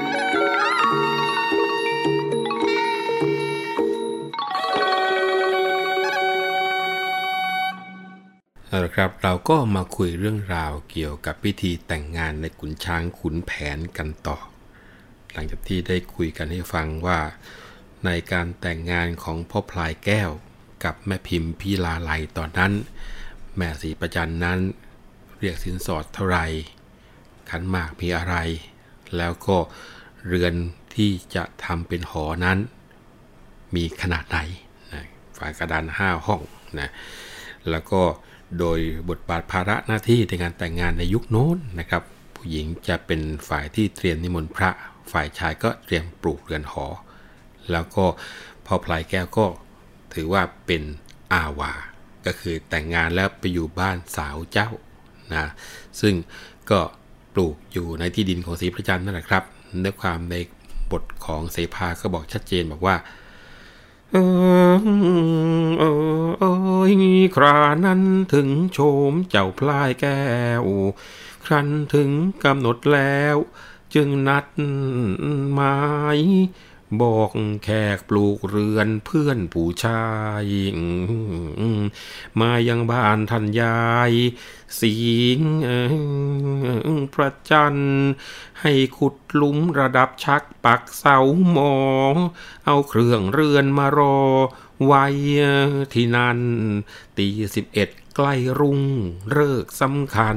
เอาละครับเราก็มาคุยเรื่องราวเกี่ยวกับพิธีแต่งงานในขุนช้างขุนแผนกันต่อหลังจากที่ได้คุยกันให้ฟังว่าในการแต่งงานของพ่อพลายแก้วกับแม่พิมพิลาไลตอนนั้นแม่ศรีประจันนั้นเรียกสินสอดเท่าไหร่ขันหมากมีอะไรแล้วก็เรือนที่จะทำเป็นหอนั้นมีขนาดไหนนะฝากระดานห้าห้องนะแล้วก็โดยบทบาทภาระหน้าที่ในการแต่งงานในยุคโน้นนะครับผู้หญิงจะเป็นฝ่ายที่เตรียมนิมนต์พระฝ่ายชายก็เตรียมปลูกเรือนหอแล้วก็พอพลายแก้วก็ถือว่าเป็นอาวาก็คือแต่งงานแล้วไปอยู่บ้านสาวเจ้านะซึ่งก็ปลูกอยู่ในที่ดินของศรีประจันนั่นแหละครับด้วยความในบทของเสภาก็บอกชัดเจนบอกว่าเออเออเออครานั้นถึงโฉมเจ้าพลายแก้วครั้นถึงกำหนดแล้วจึงนัดหมายบอกแขกปลูกเรือนเพื่อนผู้ชายมายังบ้านท่านยายสิงประจันให้ขุดหลุมระดับชักปักเสาหมอเอาเครื่องเรือนมารอไว้ที่นั่นตีสิบเอ็ดใกล้รุ่งฤกษ์สำคัญ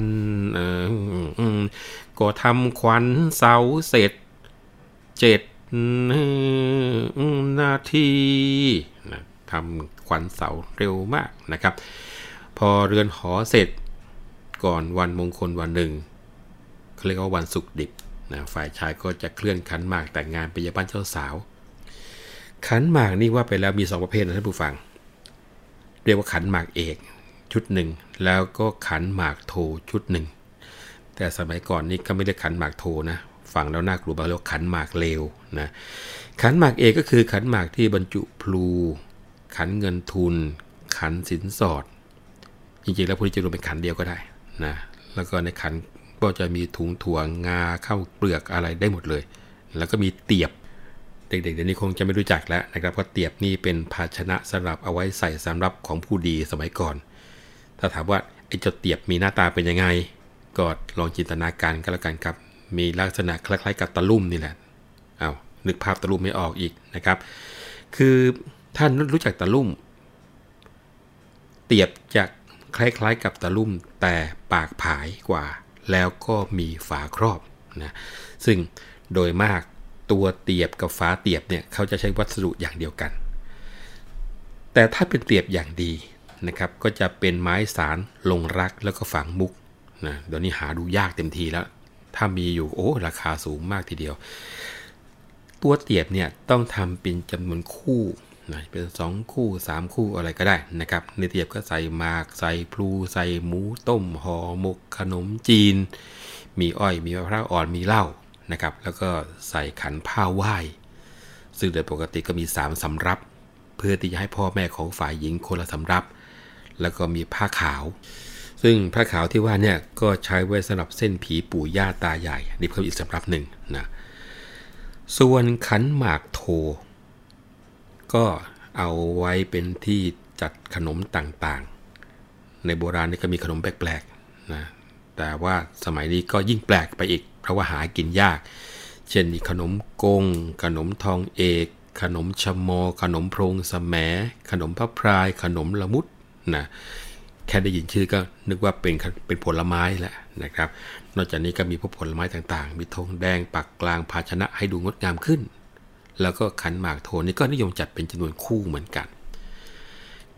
ก็ทำขวัญเสาเสร็จเจ็ดนาทีนะทำขวัญเสาเร็วมากนะครับพอเรือนหอเสร็จก่อนวันมงคลวันหนึ่งเขาเรียกว่าวันศุกร์ดิบนะฝ่ายชายก็จะเคลื่อนขันหมากแต่งงานไปยังบ้านเจ้าสาวขันหมากนี่ว่าไปแล้วมีสองประเภทนะท่านผู้ฟังเรียกว่าขันหมากเอกชุดหนึ่งแล้วก็ขันหมากโทชุดหนึ่งแต่สมัยก่อนนี่ก็ไม่ได้ขันหมากโทนะฟังแล้วน่ากลัวบางเรียกขันหมากเลวนะขันหมากเอกก็คือขันหมากที่บรรจุพลูขันเงินทุนขันสินสอดจริงๆแล้วพวกนี้จะรวมเป็นขันเดียวก็ได้นะแล้วก็ในขันก็จะมีถุงถั่วงาข้าวเปลือกอะไรได้หมดเลยแล้วก็มีเตียบเด็กๆเดี๋ยวนี้คงจะไม่รู้จักแล้วนะครับเพราะเตียบนี่เป็นภาชนะสำหรับเอาไว้ใส่สำรับของผู้ดีสมัยก่อนถ้าถามว่าไอ้เจ้าเตียบมีหน้าตาเป็นยังไงก็ลองจินตนาการก็แล้วกันครับมีลักษณะคล้ายๆกับตะลุ่มนี่แหละเอานึกภาพตะลุ่มไม่ออกอีกนะครับคือท่านรู้จักตะลุ่มเตียบจะคล้ายๆกับตะลุ่มแต่ปากผายกว่าแล้วก็มีฝาครอบนะซึ่งโดยมากตัวเตียบกับฝาเตียบเนี่ยเขาจะใช้วัสดุอย่างเดียวกันแต่ถ้าเป็นเตียบอย่างดีนะครับก็จะเป็นไม้สารลงรักแล้วก็ฝังมุกนะเดี๋ยวนี้หาดูยากเต็มทีแล้วถ้ามีอยู่โอ้ราคาสูงมากทีเดียวตัวเตียบเนี่ยต้องทำเป็นจำนวนคู่นะเป็นสองคู่สามคู่อะไรก็ได้นะครับในเตียบก็ใส่หมากใส่พลูใส่หมูต้มห่อหมกขนมจีนมีอ้อยมีมะพร้าวอ่อนมีเหล้านะครับแล้วก็ใส่ขันผ้าไหว้ซึ่งโดยปกติก็มีสามสำรับเพื่อที่จะให้พ่อแม่ของฝ่ายหญิงคนละสำรับแล้วก็มีผ้าขาวซึ่งผ้าขาวที่ว่าเนี่ยก็ใช้ไว้สำหรับเส้นผีปู่ย่าตายายนี่เพิ่มอีกสำรับหนึ่งนะส่วนขันหมากโทก็เอาไว้เป็นที่จัดขนมต่างๆในโบราณนี่ก็มีขนมแปลกๆนะแต่ว่าสมัยนี้ก็ยิ่งแปลกไปอีกเพราะว่าหากินยากเช่นขนมกงขนมทองเอกขนมชะมอขนมโพรงสแหมขนมพระพรายขนมละมุดนะแค่ได้ยินชื่อก็นึกว่าเป็นเป็นผลไม้แหละนะครับนอกจากนี้ก็มีพวกผลไม้ต่างๆมีธงแดงปักกลางภาชนะให้ดูงดงามขึ้นแล้วก็ขันหมากโทนี่ก็นิยมจัดเป็นจำนวนคู่เหมือนกัน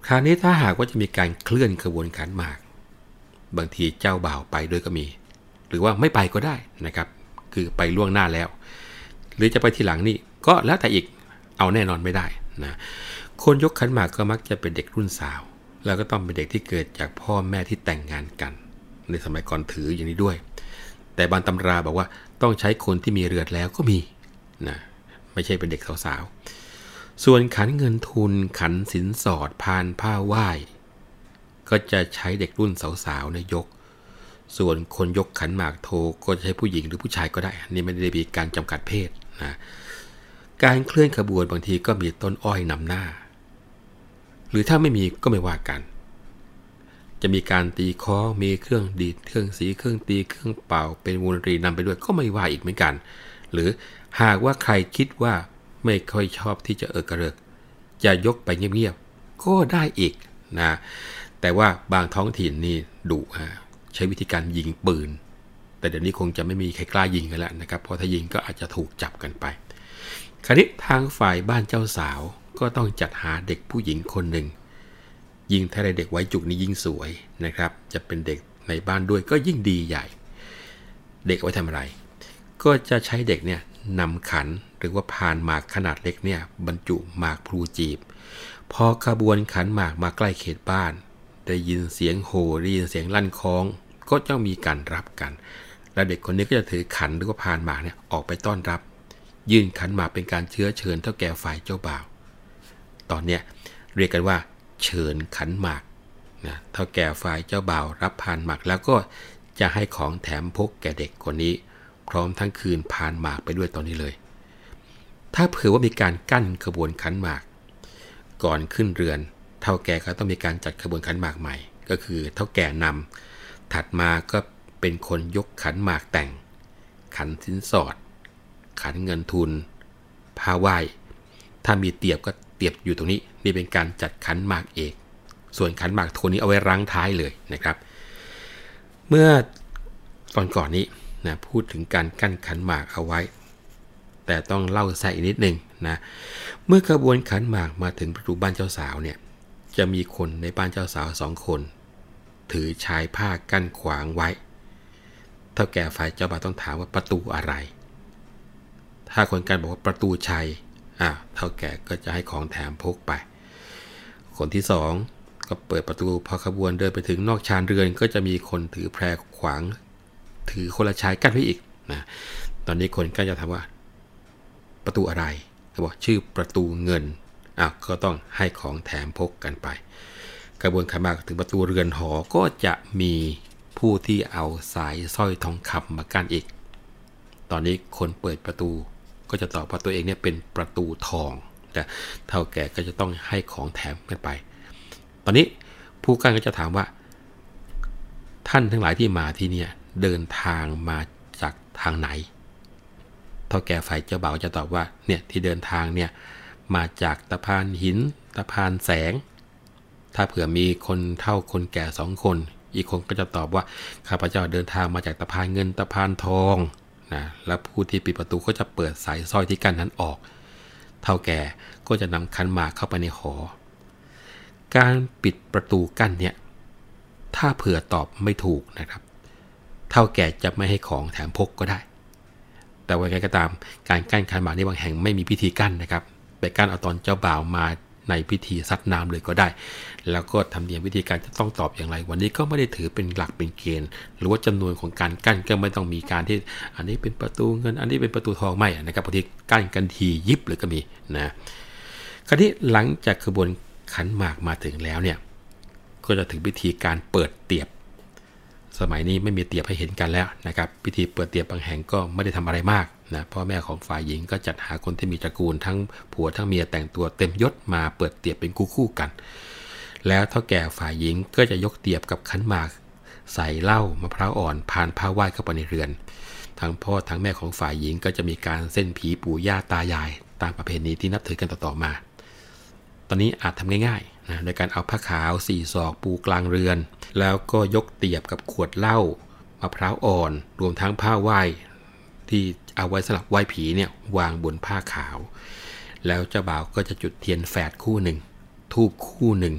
คราวนี้ถ้าหากว่าจะมีการเคลื่อนขบวนขันหมากบางทีเจ้าบ่าวไปด้วยก็มีหรือว่าไม่ไปก็ได้นะครับคือไปล่วงหน้าแล้วหรือจะไปทีหลังนี่ก็แล้วแต่อีกเอาแน่นอนไม่ได้นะคนยกขันหมากก็มักจะเป็นเด็กรุ่นสาวแล้วก็ต้องเป็นเด็กที่เกิดจากพ่อแม่ที่แต่งงานกันในสมัยก่อนถืออย่างนี้ด้วยแต่บางตำราบอกว่าต้องใช้คนที่มีเรือนแล้วก็มีนะไม่ใช่เป็นเด็กสาวๆส่วนขันเงินทุนขันสินสอดพานผ้าไหว้ก็จะใช้เด็กรุ่นสาวๆเนี่ยยกส่วนคนยกขันหมากโทก็จะใช้ผู้หญิงหรือผู้ชายก็ได้นี่ไม่ได้มีการจำกัดเพศนะการเคลื่อนขบวนบางทีก็มีต้นอ้อยนำหน้าหรือถ้าไม่มีก็ไม่ว่ากันจะมีการตีค้อมีเครื่องดีดเครื่องสีเครื่องตีเครื่องเป่าเป็นวงดนตรีนำไปด้วยก็ไม่ว่าอีกเหมือนกันหรือหากว่าใครคิดว่าไม่ค่อยชอบที่จะเอิกกระเริกจะยกไปเงียบๆก็ได้อีกนะแต่ว่าบางท้องถิ่นนี่ดุฮะใช้วิธีการยิงปืนแต่เดี๋ยวนี้คงจะไม่มีใครกล้ายิงกันแล้วนะครับเพราะถ้ายิงก็อาจจะถูกจับกันไปคราวนี้ทางฝ่ายบ้านเจ้าสาวก็ต้องจัดหาเด็กผู้หญิงคนหนึ่งยิ่งถ้าได้เด็กไว้จุกนี้ยิ่งสวยนะครับจะเป็นเด็กในบ้านด้วยก็ยิ่งดีใหญ่เด็กเอาไว้ทำอะไรก็จะใช้เด็กเนี่ยนำขันหรือว่าพานหมากขนาดเล็กเนี่ยบรรจุหมากพลูจีบพอขบวนขันหมากมาใกล้เขตบ้านได้ยินเสียงโห่ได้ยินเสียงลั่นคล้องก็จะมีการรับกันและเด็กคนนี้ก็จะถือขันหรือว่าพานหมากเนี่ยออกไปต้อนรับยื่นขันหมากเป็นการเชื้อเชิญเท่าแก่ฝ่ายเจ้าบ่าวตอนเนี้ยเรียกกันว่าเชิญขันหมากนะเท่าแก่ฝ่ายเจ้าบ่าวรับพานหมากแล้วก็จะให้ของแถมพกแก่เด็กคนนี้พร้อมทั้งคืนพานหมากไปด้วยตอนนี้เลยถ้าเผื่อว่ามีการกั้นขบวนขันหมากก่อนขึ้นเรือนเท่าแก่ก็ต้องมีการจัดขบวนขันหมากใหม่ก็คือเท่าแก่นำถัดมาก็เป็นคนยกขันหมากแต่งขันสินสอดขันเงินทุนพาไหว้ถ้ามีเตียบก็เตียบอยู่ตรงนี้นี่เป็นการจัดขันหมากเอกส่วนขันหมากโทนี้เอาไว้รั้งท้ายเลยนะครับเมื่อก่อนก่อนนี้นะพูดถึงการกั้นขันหมากเอาไว้แต่ต้องเล่าแทรกอีกนิดนึงนะเมื่อขบวนขันหมากมาถึงประตูบ้านเจ้าสาวเนี่ยจะมีคนในบ้านเจ้าสาวสองคนถือชายผ้ากั้นขวางไว้เท่าแก่ฝ่ายเจ้าบ่าวต้องถามว่าประตูอะไรถ้าคนกันบอกว่าประตูชัยอ่ะเท่าแก่ก็จะให้ของแถมพกไปคนที่สองก็เปิดประตูพอขบวนเดินไปถึงนอกชานเรือนก็จะมีคนถือแพรขวางถือคนละชายกั้นไว้อีกนะตอนนี้คนก็จะถามว่าประตูอะไรเขาบอกชื่อประตูเงินอ่ะก็ต้องให้ของแถมพกกันไปกระบวนขันหมากถึงประตูเรือนหอก็จะมีผู้ที่เอาสายสร้อยทองคำมากั้นอีกตอนนี้คนเปิดประตูก็จะตอบว่าตัวเองเนี่ยเป็นประตูทองแต่เท่าแก่ก็จะต้องให้ของแถมกันไปตอนนี้ผู้กั้นก็จะถามว่าท่านทั้งหลายที่มาที่นี่เดินทางมาจากทางไหนเท่าแก่ฝ่ายเจ้าบ่าวจะตอบว่าเนี่ยที่เดินทางเนี่ยมาจากตะพานหินตะพานแสงถ้าเผื่อมีคนเฒ่าคนแก่สองคนอีกคนก็จะตอบว่าข้าพเจ้าเดินทางมาจากตะพานเงินตะพานทองนะแล้วผู้ที่ปิดประตูก็จะเปิดสายสร้อยที่กั้นนั้นออกเท่าแก่ก็จะนำขันหมากเข้าไปในหอการปิดประตูกั้นเนี่ยถ้าเผื่อตอบไม่ถูกนะครับเท่าแก่จะไม่ให้ของแถมพกก็ได้แต่ว่าไงก็ตามการกั้นขันหมากในบางแห่งไม่มีพิธีกั้นนะครับไปกั้นเอาตอนเจ้าบ่าวมาในพิธีซัดน้ำเลยก็ได้แล้วก็ทำเนียมวิธีการจะต้องตอบอย่างไรวันนี้ก็ไม่ได้ถือเป็นหลักเป็นเกณฑ์หรือว่าจำนวนของการกั้นก็ไม่ต้องมีการที่อันนี้เป็นประตูเงินอันนี้เป็นประตูทองไม่นะครับบางทีกั้นกันทียิบเลยก็มีนะคราวนี้หลังจากขบวนขันหมากมาถึงแล้วเนี่ยก็จะถึงพิธีการเปิดเตียบสมัยนี้ไม่มีเตียบให้เห็นกันแล้วนะครับพิธีเปิดเตียบบางแห่งก็ไม่ได้ทำอะไรมากนะพ่อแม่ของฝ่ายหญิงก็จัดหาคนที่มีตระกูลทั้งผัวทั้งเมียแต่งตัวเต็มยศมาเปิดเตียบเป็นคู่ๆกันแล้วเท่าแก่ฝ่ายหญิงก็จะยกเตียบกับขันหมากใส่เหล้ามะพร้าวอ่อนพานผ้าไหว้เข้าไปในเรือนทั้งพ่อทั้งแม่ของฝ่ายหญิงก็จะมีการเส้นผีปู่ย่าตายายตามประเพณีที่นับถือกันต่อๆมาตอนนี้อาจทำง่ายๆนะโดยการเอาผ้าขาวสี่ศอกปูกลางเรือนแล้วก็ยกเตียบกับขวดเหล้ามะพร้าวอ่อนรวมทั้งผ้าไหว้ที่เอาไว้สำหรับไหว้ผีเนี่ยวางบนผ้าขาวแล้วเจ้าบ่าวก็จะจุดเทียนแฝดคู่หนึ่งธูปคู่หนึ่ง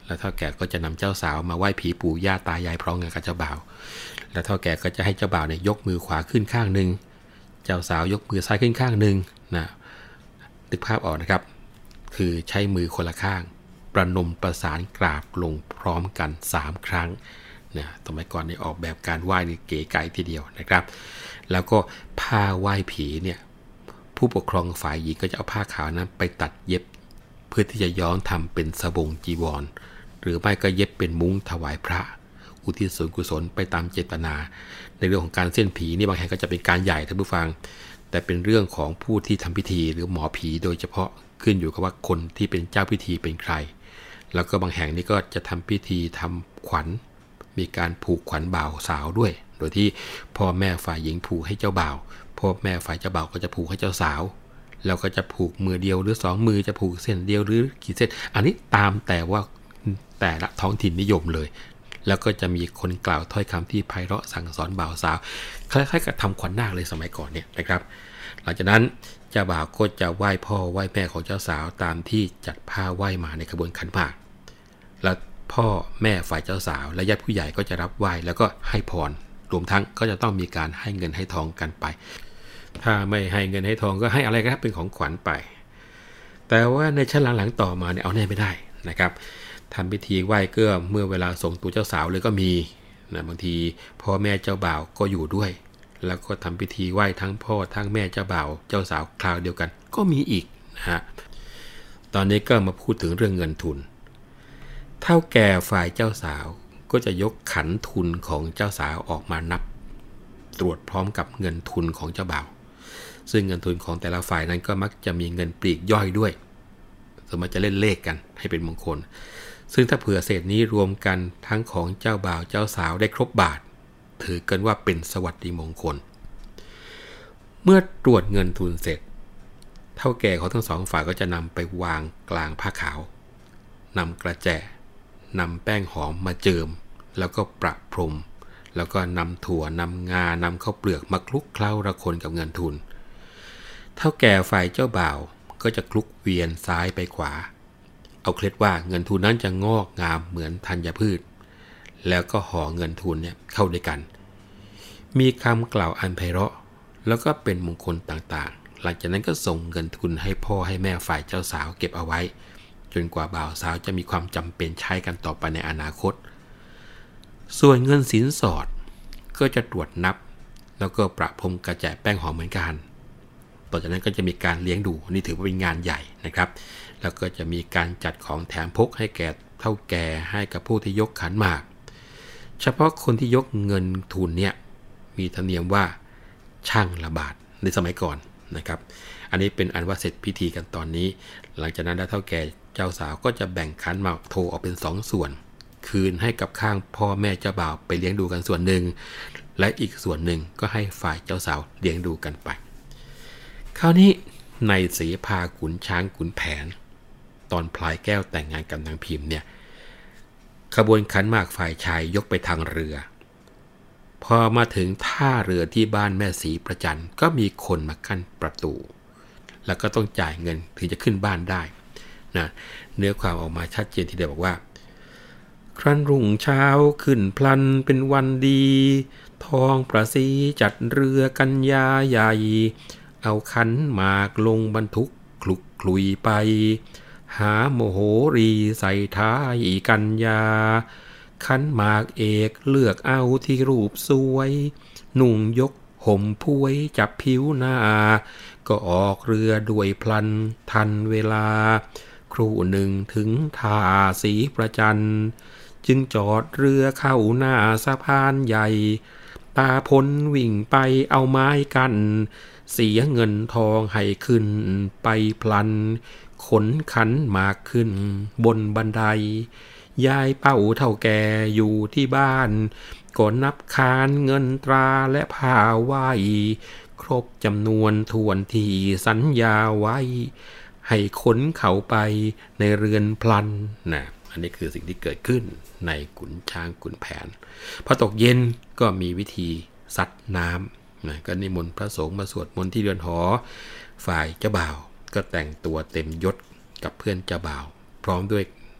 แล้วเฒ่าแก่ก็จะนำเจ้าสาวมาไหว้ผีปู่ย่าตายายพร้อมกันกับเจ้าบ่าวแล้วเฒ่าแก่ก็จะให้เจ้าบ่าวเนี่ยยกมือขวาขึ้นข้างนึงเจ้าสาวยกมือซ้ายขึ้นข้างนึงนะนึกภาพออกนะครับคือใช้มือคนละข้างประนมประสานกราบลงพร้อมกันสามครั้งนะสมัยก่อนนี่ออกแบบการไหว้นี่เก๋ไก๋ทีเดียวนะครับแล้วก็ผ้าไหว้ผีเนี่ยผู้ปกครองฝ่ายหญิงก็จะเอาผ้าขาวนั้นไปตัดเย็บเพื่อที่จะย้อมทำเป็นสบงจีวรหรือไม่ก็เย็บเป็นมุ้งถวายพระอุทิศส่วนกุศลไปตามเจตนาในเรื่องของการเส้นผีนี่บางแห่งก็จะเป็นการใหญ่ท่านผู้ฟังแต่เป็นเรื่องของผู้ที่ทำพิธีหรือหมอผีโดยเฉพาะขึ้นอยู่กับว่าคนที่เป็นเจ้าพิธีเป็นใครแล้วก็บางแห่งนี่ก็จะทำพิธีทำขวัญมีการผูกขวัญบ่าวสาวด้วยโดยที่พ่อแม่ฝ่ายหญิงผูกให้เจ้าบ่าวพ่อแม่ฝ่ายเจ้าบ่าวก็จะผูกให้เจ้าสาวแล้วก็จะผูกมือเดียวหรือสองมือจะผูกเส้นเดียวหรือกี่เส้นอันนี้ตามแต่ว่าแต่ละท้องถิ่นนิยมเลยแล้วก็จะมีคนกล่าวถ้อยคำที่ไพเราะสั่งสอนบ่าวสาวคล้ายๆกับทำขวัญนาคเลยสมัยก่อนเนี่ยนะครับหลังจากนั้นเจ้าบ่าวก็จะไหว้พ่อไหว้แม่ของเจ้าสาวตามที่จัดผ้าไหว้มาในขบวนขันหมากแล้วพ่อแม่ฝ่ายเจ้าสาวและญาติผู้ใหญ่ก็จะรับไหว้แล้วก็ให้พรรวมทั้งก็จะต้องมีการให้เงินให้ทองกันไปถ้าไม่ให้เงินให้ทองก็ให้อะไรก็เป็นของขวัญไปแต่ว่าในชั้นหลังๆต่อมาเนี่ยเอาแน่ไม่ได้นะครับทำพิธีไหว้เกื้อเมื่อเวลาส่งตัวเจ้าสาวเลยก็มีนะบางทีพ่อแม่เจ้าบ่าวก็อยู่ด้วยแล้วก็ทำพิธีไหว้ทั้งพ่อทั้งแม่เจ้าบ่าวเจ้าสาวคราวเดียวกันก็มีอีกนะฮะตอนนี้ก็มาพูดถึงเรื่องเงินทุนเท่าแก่ฝ่ายเจ้าสาวก็จะยกขันทุนของเจ้าสาวออกมานับตรวจพร้อมกับเงินทุนของเจ้าบ่าวซึ่งเงินทุนของแต่ละฝ่ายนั้นก็มักจะมีเงินปลีกย่อยด้วยสมมติจะเล่นเลขกันให้เป็นมงคลซึ่งถ้าเผื่อเศษนี้รวมกันทั้งของเจ้าบ่าวเจ้าสาวได้ครบบาทถือกันว่าเป็นสวัสดิมงคลเมื่อตรวจเงินทุนเสร็จเท่าแก่ของทั้งสองฝ่ายก็จะนำไปวางกลางผ้าขาวนำกระแจนำแป้งหอมมาเจิมแล้วก็ประพรมแล้วก็นำถั่วนำงานำข้าวเปลือกมาคลุกเคล้าระคนกับเงินทุนเท่าแก่ฝ่ายเจ้าบ่าวก็จะคลุกเวียนซ้ายไปขวาเอาเคล็ดว่าเงินทุนนั้นจะงอกงามเหมือนธัญพืชแล้วก็ห่อเงินทุนเนี่ยเข้าด้วยกันมีคำกล่าวอันไพเราะแล้วก็เป็นมงคลต่างๆหลังจากนั้นก็ส่งเงินทุนให้พ่อให้แม่ฝ่ายเจ้าสาวเก็บเอาไว้จนกว่าบ่าวสาวจะมีความจำเป็นใช้กันต่อไปในอนาคตส่วนเงินสินสอดก็จะตรวจนับแล้วก็ประพรมกระแจแป้งหอมเหมือนกันต่อจากนั้นก็จะมีการเลี้ยงดูนี่ถือว่าเป็นงานใหญ่นะครับแล้วก็จะมีการจัดของแถมพกให้แก่เฒ่าแก่ให้กับผู้ที่ยกขันหมากเฉพาะคนที่ยกเงินทุนเนี่ยมีธรรมเนียมว่าช่างละบาทในสมัยก่อนนะครับอันนี้เป็นอันว่าเสร็จพิธีกันตอนนี้หลังจากนั้นเฒ่าแก่เจ้าสาวก็จะแบ่งขันหมากโทออกเป็นสองส่วนคืนให้กับข้างพ่อแม่เจ้าบ่าวไปเลี้ยงดูกันส่วนหนึ่งและอีกส่วนหนึ่งก็ให้ฝ่ายเจ้าสาวเลี้ยงดูกันไปคราวนี้ในสีพาขุนช้างขุนแผนตอนพลายแก้วแต่งงานกับนางพิมพ์เนี่ยขบวนขันหมากฝ่ายชายยกไปทางเรือพอมาถึงท่าเรือที่บ้านแม่ศรีประจันก็มีคนมากั้นประตูแล้วก็ต้องจ่ายเงินถึงจะขึ้นบ้านได้นะเนื้อความออกมาชัดเจนทีเดียวบอกว่าครั้นรุ่งเช้าขึ้นพลันเป็นวันดีทองประสีจัดเรือกันยาใหญ่เอาขันหมากลงบรรทุกคลุกคลุยไปหาโมโหรีใส่ท้ายกันยาขันหมากเอกเลือกเอาที่รูปสวยนุ่งยกห่มพวยจับผิวหน้าก็ออกเรือด้วยพลันทันเวลาครู่หนึ่งถึงท่าศรีประจันจึงจอดเรือเข้าหน้าสะพานใหญ่ตาพลวิ่งไปเอาไม้กันเสียเงินทองให้ขึ้นไปพลันขนขันหมากขึ้นบนบันไดยายเป้าเท่าแก่อยู่ที่บ้านก็นับคานเงินตราและผ้าไหวครบจำนวนทวนที่สัญญาไว้ให้ขนเขาไปในเรือนพลันนะอันนี้คือสิ่งที่เกิดขึ้นในขุนช้างขุนแผนพอตกเย็นก็มีวิธีซัดน้ำนะก็นิมนต์พระสงฆ์มาสวดมนต์ที่เรือนหอฝ่ายเจ้าบ่าวก็แต่งตัวเต็มยศกับเพื่อนเจ้าบ่าวพร้อมด้วย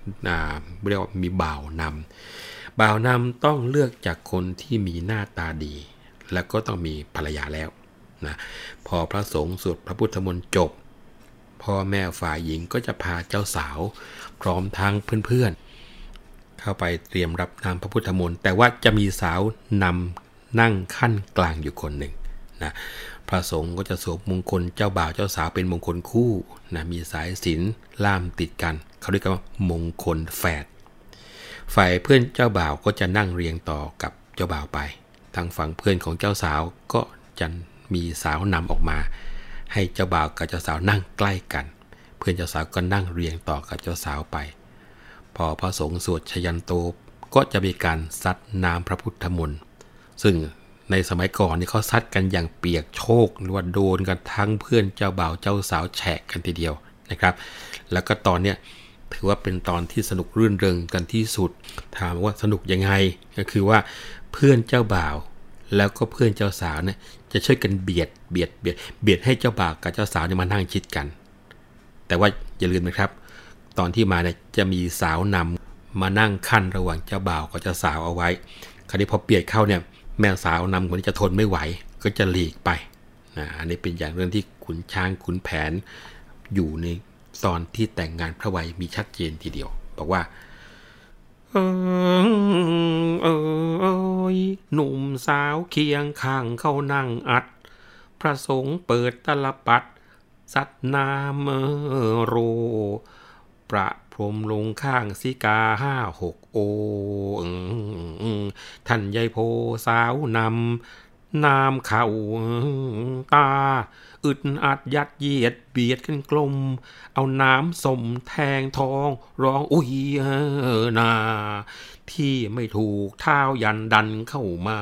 เรียกว่ามีบ่าวนำบ่าวนำต้องเลือกจากคนที่มีหน้าตาดีแล้วก็ต้องมีภรรยาแล้วนะพอพระสงฆ์สวดพระพุทธมนต์จบพ่อแม่ฝ่ายหญิงก็จะพาเจ้าสาวพร้อมทั้งเพื่อนๆเข้าไปเตรียมรับน้ำพระพุทธมนต์แต่ว่าจะมีสาวนำนั่งขั้นกลางอยู่คนหนึ่งนะพระสงฆ์ก็จะสวมมงคลเจ้าบ่าวเจ้าสาวเป็นมงคลคู่นะมีสายสิญจน์ล่ามติดกันเขาเรียกว่ามงคลแฝดฝ่ายเพื่อนเจ้าบ่าวก็จะนั่งเรียงต่อกับเจ้าบ่าวไปทางฝั่งเพื่อนของเจ้าสาวก็จะมีสาวนำออกมาให้เจ้าบ่าวกับเจ้าสาวนั่งใกล้กันเพื่อนเจ้าสาวก็นั่งเรียงต่อกับเจ้าสาวไปพอพระสงฆ์สวดชยันโตก็จะมีการซัดน้ำพระพุทธมนต์ซึ่งในสมัยก่อนนี่เขาซัดกันอย่างเปียกโชกหรือว่าโดนกันทั้งเพื่อนเจ้าบ่าวเจ้าสาวแฉะกันทีเดียวนะครับแล้วก็ตอนเนี้ยถือว่าเป็นตอนที่สนุกรื่นเริงกันที่สุดถามว่าสนุกยังไงก็คือว่าเพื่อนเจ้าบ่าวแล้วก็เพื่อนเจ้าสาวเนี่ยจะช่วยกันเบียดเบียดเบียดเบียดให้เจ้าบ่าวกับเจ้าสาวเนี่ยมานั่งชิดกันแต่ว่าอย่าลืมนะครับตอนที่มาเนี่ยจะมีสาวนำมานั่งขั้นระหว่างเจ้าบ่าวกับเจ้าสาวเอาไว้คราวนี้พอเบียดเข้าเนี่ยแม่สาวนำคนนี้จะทนไม่ไหวก็จะหลีกไปนะอันนี้เป็นอย่างเรื่องที่ขุนช้างขุนแผนอยู่ในตอนที่แต่งงานพระวัยมีชัดเจนทีเดียวบอกว่าเออเออหนุ่มสาวเคียงข้างเขานั่งอัดพระสงฆ์เปิดตลปัดสัตนามโรประพรมลงข้างสิกาห้าหกโอท่านยายโพสาวนำนามเข่าตาอึดอัดยัดเยียดเบียดกันกลมเอาน้ำส้มแทงท้องร้องอุ้ยนาที่ไม่ถูกเท้ายันดันเข้ามา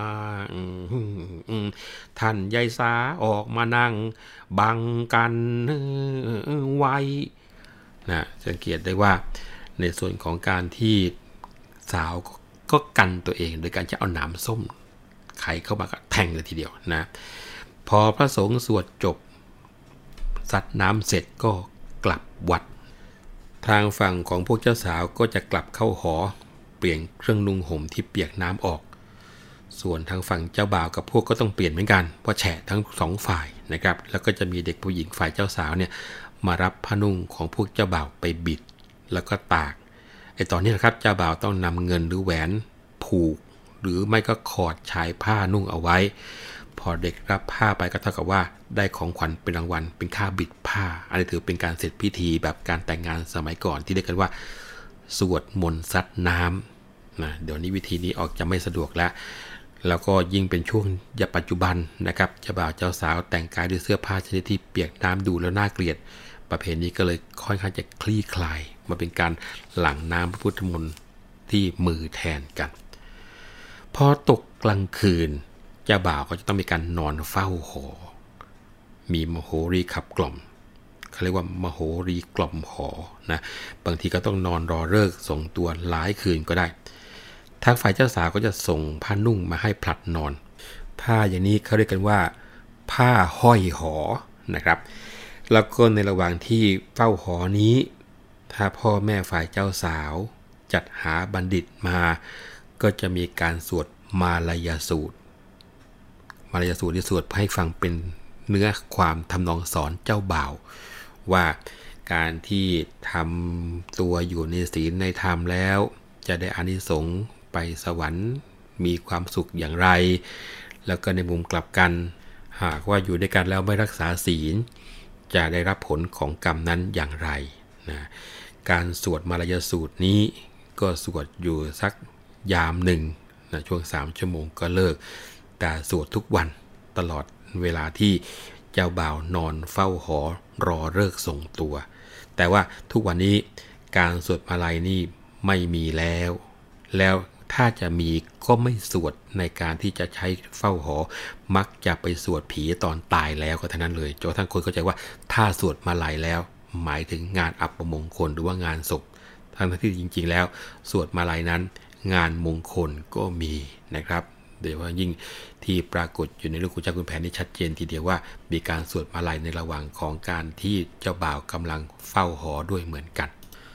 ท่านยายสาออกมานั่งบังกันไว้นะสังเกตได้ว่าในส่วนของการที่สาวก็กันตัวเองโดยการจะเอาหนามส้มไขเข้ามาแทงเลยทีเดียวนะพอพระสงฆ์สวดจบซัดน้ำเสร็จก็กลับวัดทางฝั่งของพวกเจ้าสาวก็จะกลับเข้าหอเปลี่ยนเครื่องนุ่งห่มที่เปียกน้ำออกส่วนทางฝั่งเจ้าบ่าวกับพวกก็ต้องเปลี่ยนเหมือนกันเพราะแฉะทั้งสองฝ่ายนะครับแล้วก็จะมีเด็กผู้หญิงฝ่ายเจ้าสาวเนี่ยมารับผ้านุ่งของพวกเจ้าบ่าวไปบิดแล้วก็ตากไอ้ตอนนี้นะครับเจ้าบ่าวต้องนำเงินหรือแหวนผูกหรือไม่ก็ขอดชายผ้านุ่งเอาไว้พอเด็กรับผ้าไปก็เท่ากับว่าได้ของขวัญเป็นรางวัลเป็นค่าบิดผ้าอันนี้ถือเป็นการเสร็จพิธีแบบการแต่งงานสมัยก่อนที่เรียกกันว่าสวดมนต์ซัดน้ำนะเดี๋ยวนี้วิธีนี้ออกจะไม่สะดวกแล้วแล้วก็ยิ่งเป็นช่วงยปัจจุบันนะครับเจ้าบ่าวเจ้าสาวแต่งกายด้วยเสื้อผ้าชนิดที่เปียกน้ำดูแล้วน่าเกลียดประเพณีนี้ก็เลยค่อนข้างจะคลี่คลายมาเป็นการหลั่งน้ำพระพุทธมนต์ที่มือแทนกันพอตกกลางคืนเจ้าบ่าวก็จะต้องมีการนอนเฝ้าหอมีมโหรีขับกล่อมเขาเรียกว่ามโหรีกล่อมหอนะบางทีก็ต้องนอนรอฤกษ์ส่งตัวหลายคืนก็ได้ทางฝ่ายเจ้าสาวก็จะส่งผ้านุ่งมาให้ผลัดนอนผ้าอย่างนี้เขาเรียกกันว่าผ้าห้อยหอนะครับแล้วก็ในระหว่างที่เฝ้าหอนี้ถ้าพ่อแม่ฝ่ายเจ้าสาวจัดหาบัณฑิตมาก็จะมีการสวดมาลายสูตรมาลายสูตรที่สวดให้ฟังเป็นเนื้อความทำนองสอนเจ้าบ่าวว่าการที่ทำตัวอยู่ในศีลในธรรมแล้วจะได้อานิสงส์ไปสวรรค์มีความสุขอย่างไรแล้วก็ในมุมกลับกันหากว่าอยู่ด้วยกันแล้วไม่รักษาศีลจะได้รับผลของกรรมนั้นอย่างไรนะการสวดมาลายสูตรนี้ก็สวดอยู่สักยามหนึ่งนะช่วงสามชั่วโมงก็เลิกแต่สวดทุกวันตลอดเวลาที่เจ้าบ่าวนอนเฝ้าหอรอฤกษ์ส่งตัวแต่ว่าทุกวันนี้การสวดมาลัยนี่ไม่มีแล้วแล้วถ้าจะมีก็ไม่สวดในการที่จะใช้เฝ้าหอมักจะไปสวดผีตอนตายแล้วก็เท่านั้นเลยจนทั้งคนเข้าใจว่าถ้าสวดมาลัยแล้วหมายถึงงานอัปมงคลหรือว่างานศพทั้งที่จริงๆแล้วสวดมาลัยนั้นงานมงคลก็มีนะครับโดยว่ายิ่งที่ปรากฏอยู่ในเรื่องขุนช้างขุนแผนนี่ชัดเจนทีเดียวว่ามีการสวดมาลัยในระหว่างของการที่เจ้าบ่าวกำลังเฝ้าหอด้วยเหมือนกัน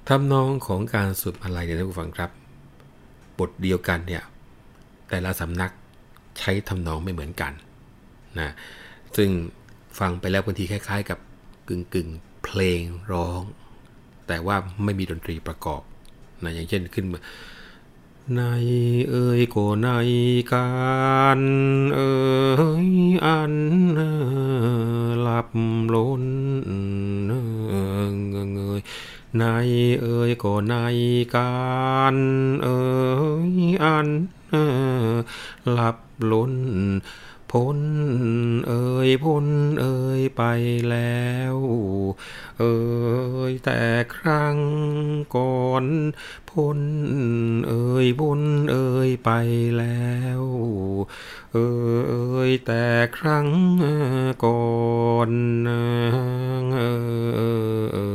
ทำนองของการสวดอะไรเนี่ยท่านผู้ฟังครับบทเดียวกันเนี่ยแต่ละสำนักใช้ทำนองไม่เหมือนกันนะซึ่งฟังไปแล้วบางทีคล้ายๆกับกึ่งๆเพลงร้องแต่ว่าไม่มีดนตรีประกอบนะอย่างเช่นขึ้นมาในเอ่ยโกในการเอ่ยอันหลับล้นเงยในเอ่ยโกในการเอ่ยอันหลับล้นพ้นเอ่ยพ้นเอ่ยไปแล้วเอ่ยแต่ครั้งก่อนพ้นเอ่ยพ้นเอ่ยไปแล้วเอ่ยแต่ครั้งก่อนเอ่ยเอ่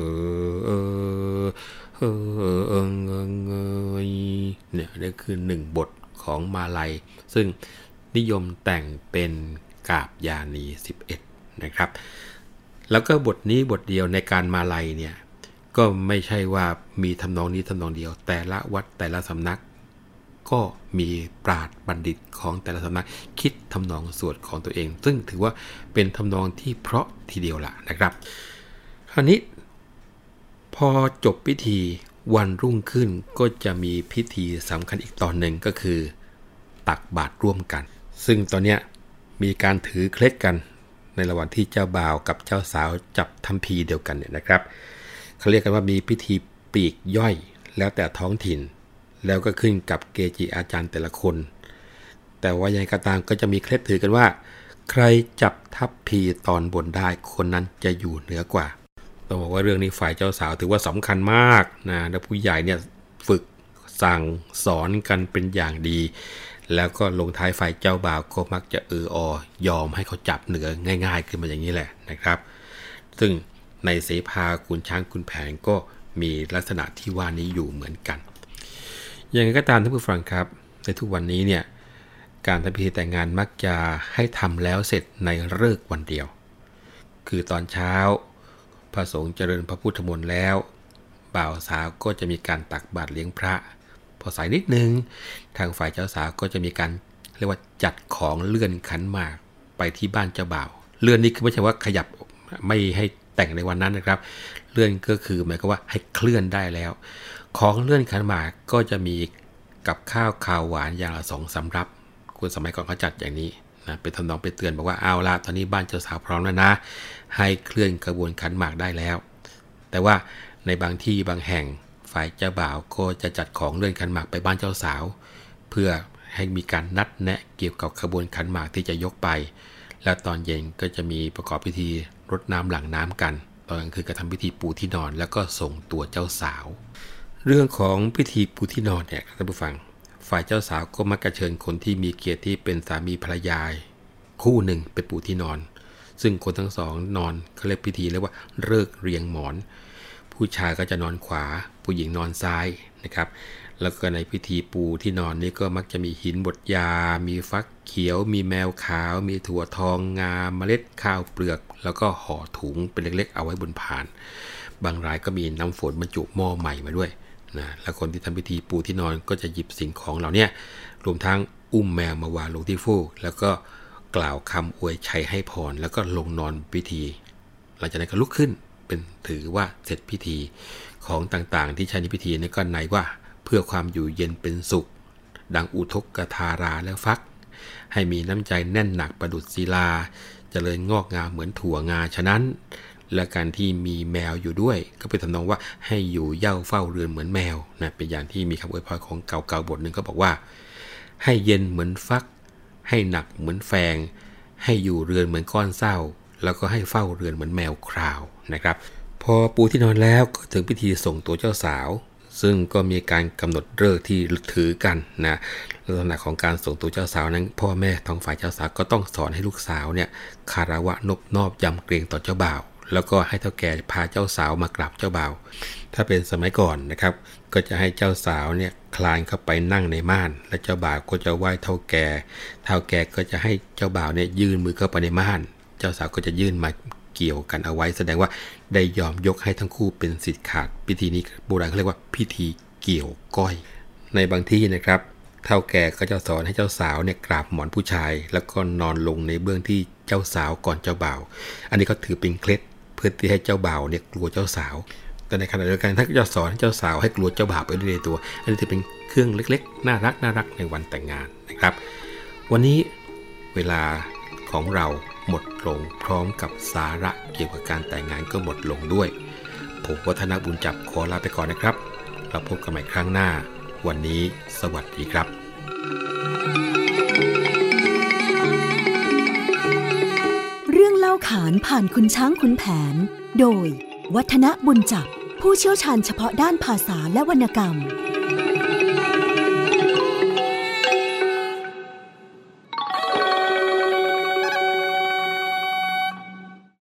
ยเนี่ยนี่คือหนึ่งบทของมาลัยซึ่งนิยมแต่งเป็นกาบยานีสิบเอ็ดนะครับแล้วก็บทนี้บทเดียวในการมาลัยเนี่ยก็ไม่ใช่ว่ามีทำนองนี้ทำนองเดียวแต่ละวัดแต่ละสำนักก็มีปราชญ์บัณฑิตของแต่ละสำนักคิดทำนองสวดของตัวเองซึ่งถือว่าเป็นทำนองที่เพราะทีเดียวล่ะนะครับคราวนี้พอจบพิธีวันรุ่งขึ้นก็จะมีพิธีสำคัญอีกตอนหนึ่งก็คือตักบาตรร่วมกันซึ่งตอนนี้มีการถือเคล็ดกันในระหว่างที่เจ้าบ่าวกับเจ้าสาวจับทำพิธีเดียวกันเนี่ยนะครับเขาเรียกกันว่ามีพิธีปีกย่อยแล้วแต่ท้องถิ่นแล้วก็ขึ้นกับเกจิอาจารย์แต่ละคนแต่ว่ายังไงก็ตามก็จะมีเคล็ดถือกันว่าใครจับทัพพีตอนบนได้คนนั้นจะอยู่เหนือกว่าต้องบอกว่าเรื่องนี้ฝ่ายเจ้าสาวถือว่าสำคัญมากนะและผู้ใหญ่เนี่ยฝึกสั่งสอนกันเป็นอย่างดีแล้วก็ลงท้ายฝ่ายเจ้าบ่าวก็มักจะเอออยอมให้เขาจับเหนือง่ายๆขึ้นมาอย่างนี้แหละนะครับซึ่งในเสภาขุนช้างขุนแผนก็มีลักษณะที่ว่านี้อยู่เหมือนกันอย่างไรก็ตามท่านผู้ฟังครับในทุกวันนี้เนี่ยการทำพิธีแต่งงานมักจะให้ทำแล้วเสร็จในฤกษ์วันเดียวคือตอนเช้าพระสงฆ์เจริญพระพุทธมนต์แล้วบ่าวสาวก็จะมีการตักบาตรเลี้ยงพระพอสายนิดนึงทางฝ่ายเจ้าสาวก็จะมีการเรียกว่าจัดของเลื่อนขันหมากไปที่บ้านเจ้าบ่าวเลื่อนนี้คือไม่ใช่ว่าขยับไม่ให้แต่งในวันนั้นนะครับเลื่อนก็คือหมายความว่าให้เคลื่อนได้แล้วของเลื่อนขันหมากก็จะมีกับข้าวคาวหวานอย่างละสองสำรับคนสมัยก่อนเขาจัดอย่างนี้นะเป็นทำนองไปเตือนบอกว่าเอาละตอนนี้บ้านเจ้าสาวพร้อมแล้วนะให้เคลื่อนกระบวนขันหมากได้แล้วแต่ว่าในบางที่บางแห่งฝ่ายเจ้าบ่าวก็จะจัดของเลื่อนขันหมากไปบ้านเจ้าสาวเพื่อให้มีการนัดแนะเกี่ยวกับขบวนขันหมากที่จะยกไปแล้วตอนเย็นก็จะมีประกอบพิธีรดน้ำหลั่งน้ำกันตอนกลางคืนก็ทำพิธีปูที่นอนแล้วก็ส่งตัวเจ้าสาวเรื่องของพิธีปูที่นอนเนี่ยท่านผู้ฟังฝ่ายเจ้าสาวก็มักจะเชิญคนที่มีเกียรติที่เป็นสามีภรรยาคู่หนึ่งไปปูที่นอนซึ่งคนทั้งสองนอนเขาเรียกพิธีเรียกว่าฤกษ์เรียงหมอนผู้ชายก็จะนอนขวาผู้หญิงนอนซ้ายนะครับแล้วก็ในพิธีปูที่นอนนี้ก็มักจะมีหินบดยามีฟักเขียวมีแมวขาวมีถั่วทองงาเมล็ดข้าวเปลือกแล้วก็ห่อถุงเป็นเล็กๆเอาไว้บนพานบางรายก็มีน้ำฝนบรรจุหม้อใหม่มาด้วยนะแล้วคนที่ทำพิธีปูที่นอนก็จะหยิบสิ่งของเหล่านี้รวมทั้งอุ้มแมวมาวางลงที่ฟูกแล้วก็กล่าวคำอวยชัยให้พรแล้วก็ลงนอนพิธีหลังจากนั้นก็ลุกขึ้นเป็นถือว่าเสร็จพิธีของต่างๆที่ใช้ในพิธีนี้ก็ในว่าเพื่อความอยู่เย็นเป็นสุขดังอุทกธาราและฟักให้มีน้ำใจแน่นหนักประดุจศิลาเจริญงอกงามเหมือนถั่วงาฉะนั้นและการที่มีแมวอยู่ด้วยก็เป็นทำนองว่าให้อยู่เย่าเฝ้าเรือนเหมือนแมวนะเป็นอย่างที่มีคำอวยพรของเก่าๆบทหนึ่งก็บอกว่าให้เย็นเหมือนฟักให้หนักเหมือนแฟงให้อยู่เรือนเหมือนก้อนเศร้าแล้วก็ให้เฝ้าเรือนเหมือนแมวคราวนะครับพอปูที่นอนแล้วก็ถึงพิธีส่งตัวเจ้าสาวซึ่งก็มีการกำหนดฤกษ์ที่ถือกันนะลักษณะของการส่งตัวเจ้าสาวนั้นพ่อแม่ทางฝ่ายเจ้าสาวก็ต้องสอนให้ลูกสาวเนี่ยคารวะนบนอบยำเกรงต่อเจ้าบ่าวแล้วก็ให้เฒ่าแก่พาเจ้าสาวมากราบเจ้าบ่าวถ้าเป็นสมัยก่อนนะครับก็จะให้เจ้าสาวเนี่ยคลานเข้าไปนั่งในม่านและเจ้าบ่าวก็จะไหว้เฒ่าแก่เฒ่าแก่ก็จะให้เจ้าบ่าวเนี่ยยื่นมือเข้าไปในม่านเจ้าสาวก็จะยื่นมาเกี่ยวกันเอาไว้แสดงว่าได้ยอมยกให้ทั้งคู่เป็นสิทธิ์ขาดพิธีนี้โบราณเขาเรียกว่าพิธีเกี่ยวก้อยในบางที่นะครับเฒ่าแก่ก็จะสอนให้เจ้าสาวเนี่ยกราบหมอนผู้ชายแล้วก็นอนลงในเบื้องที่เจ้าสาวก่อนเจ้าบ่าวอันนี้ก็ถือเป็นเคล็ดเพื่อที่ให้เจ้าบ่าวเนี่ยกลัวเจ้าสาวแต่ในขณะเดียวกันถ้าจะสอนให้เจ้าสาวให้กลัวเจ้าบ่าวไปด้วยในตัวอันนี้จะเป็นเครื่องเล็กๆน่ารักน่ารักในวันแต่งงานนะครับวันนี้เวลาของเราหมดลงพร้อมกับสาระเกี่ยวกับการแต่งงานก็หมดลงด้วยผมวัฒนบุญจับขอลาไปก่อนนะครับเราพบกันใหม่ครั้งหน้าวันนี้สวัสดีครับเรื่องเล่าขานผ่านคุณช้างขุนแผนโดยวัฒนบุญจับผู้เชี่ยวชาญเฉพาะด้านภาษาและวรรณกรรม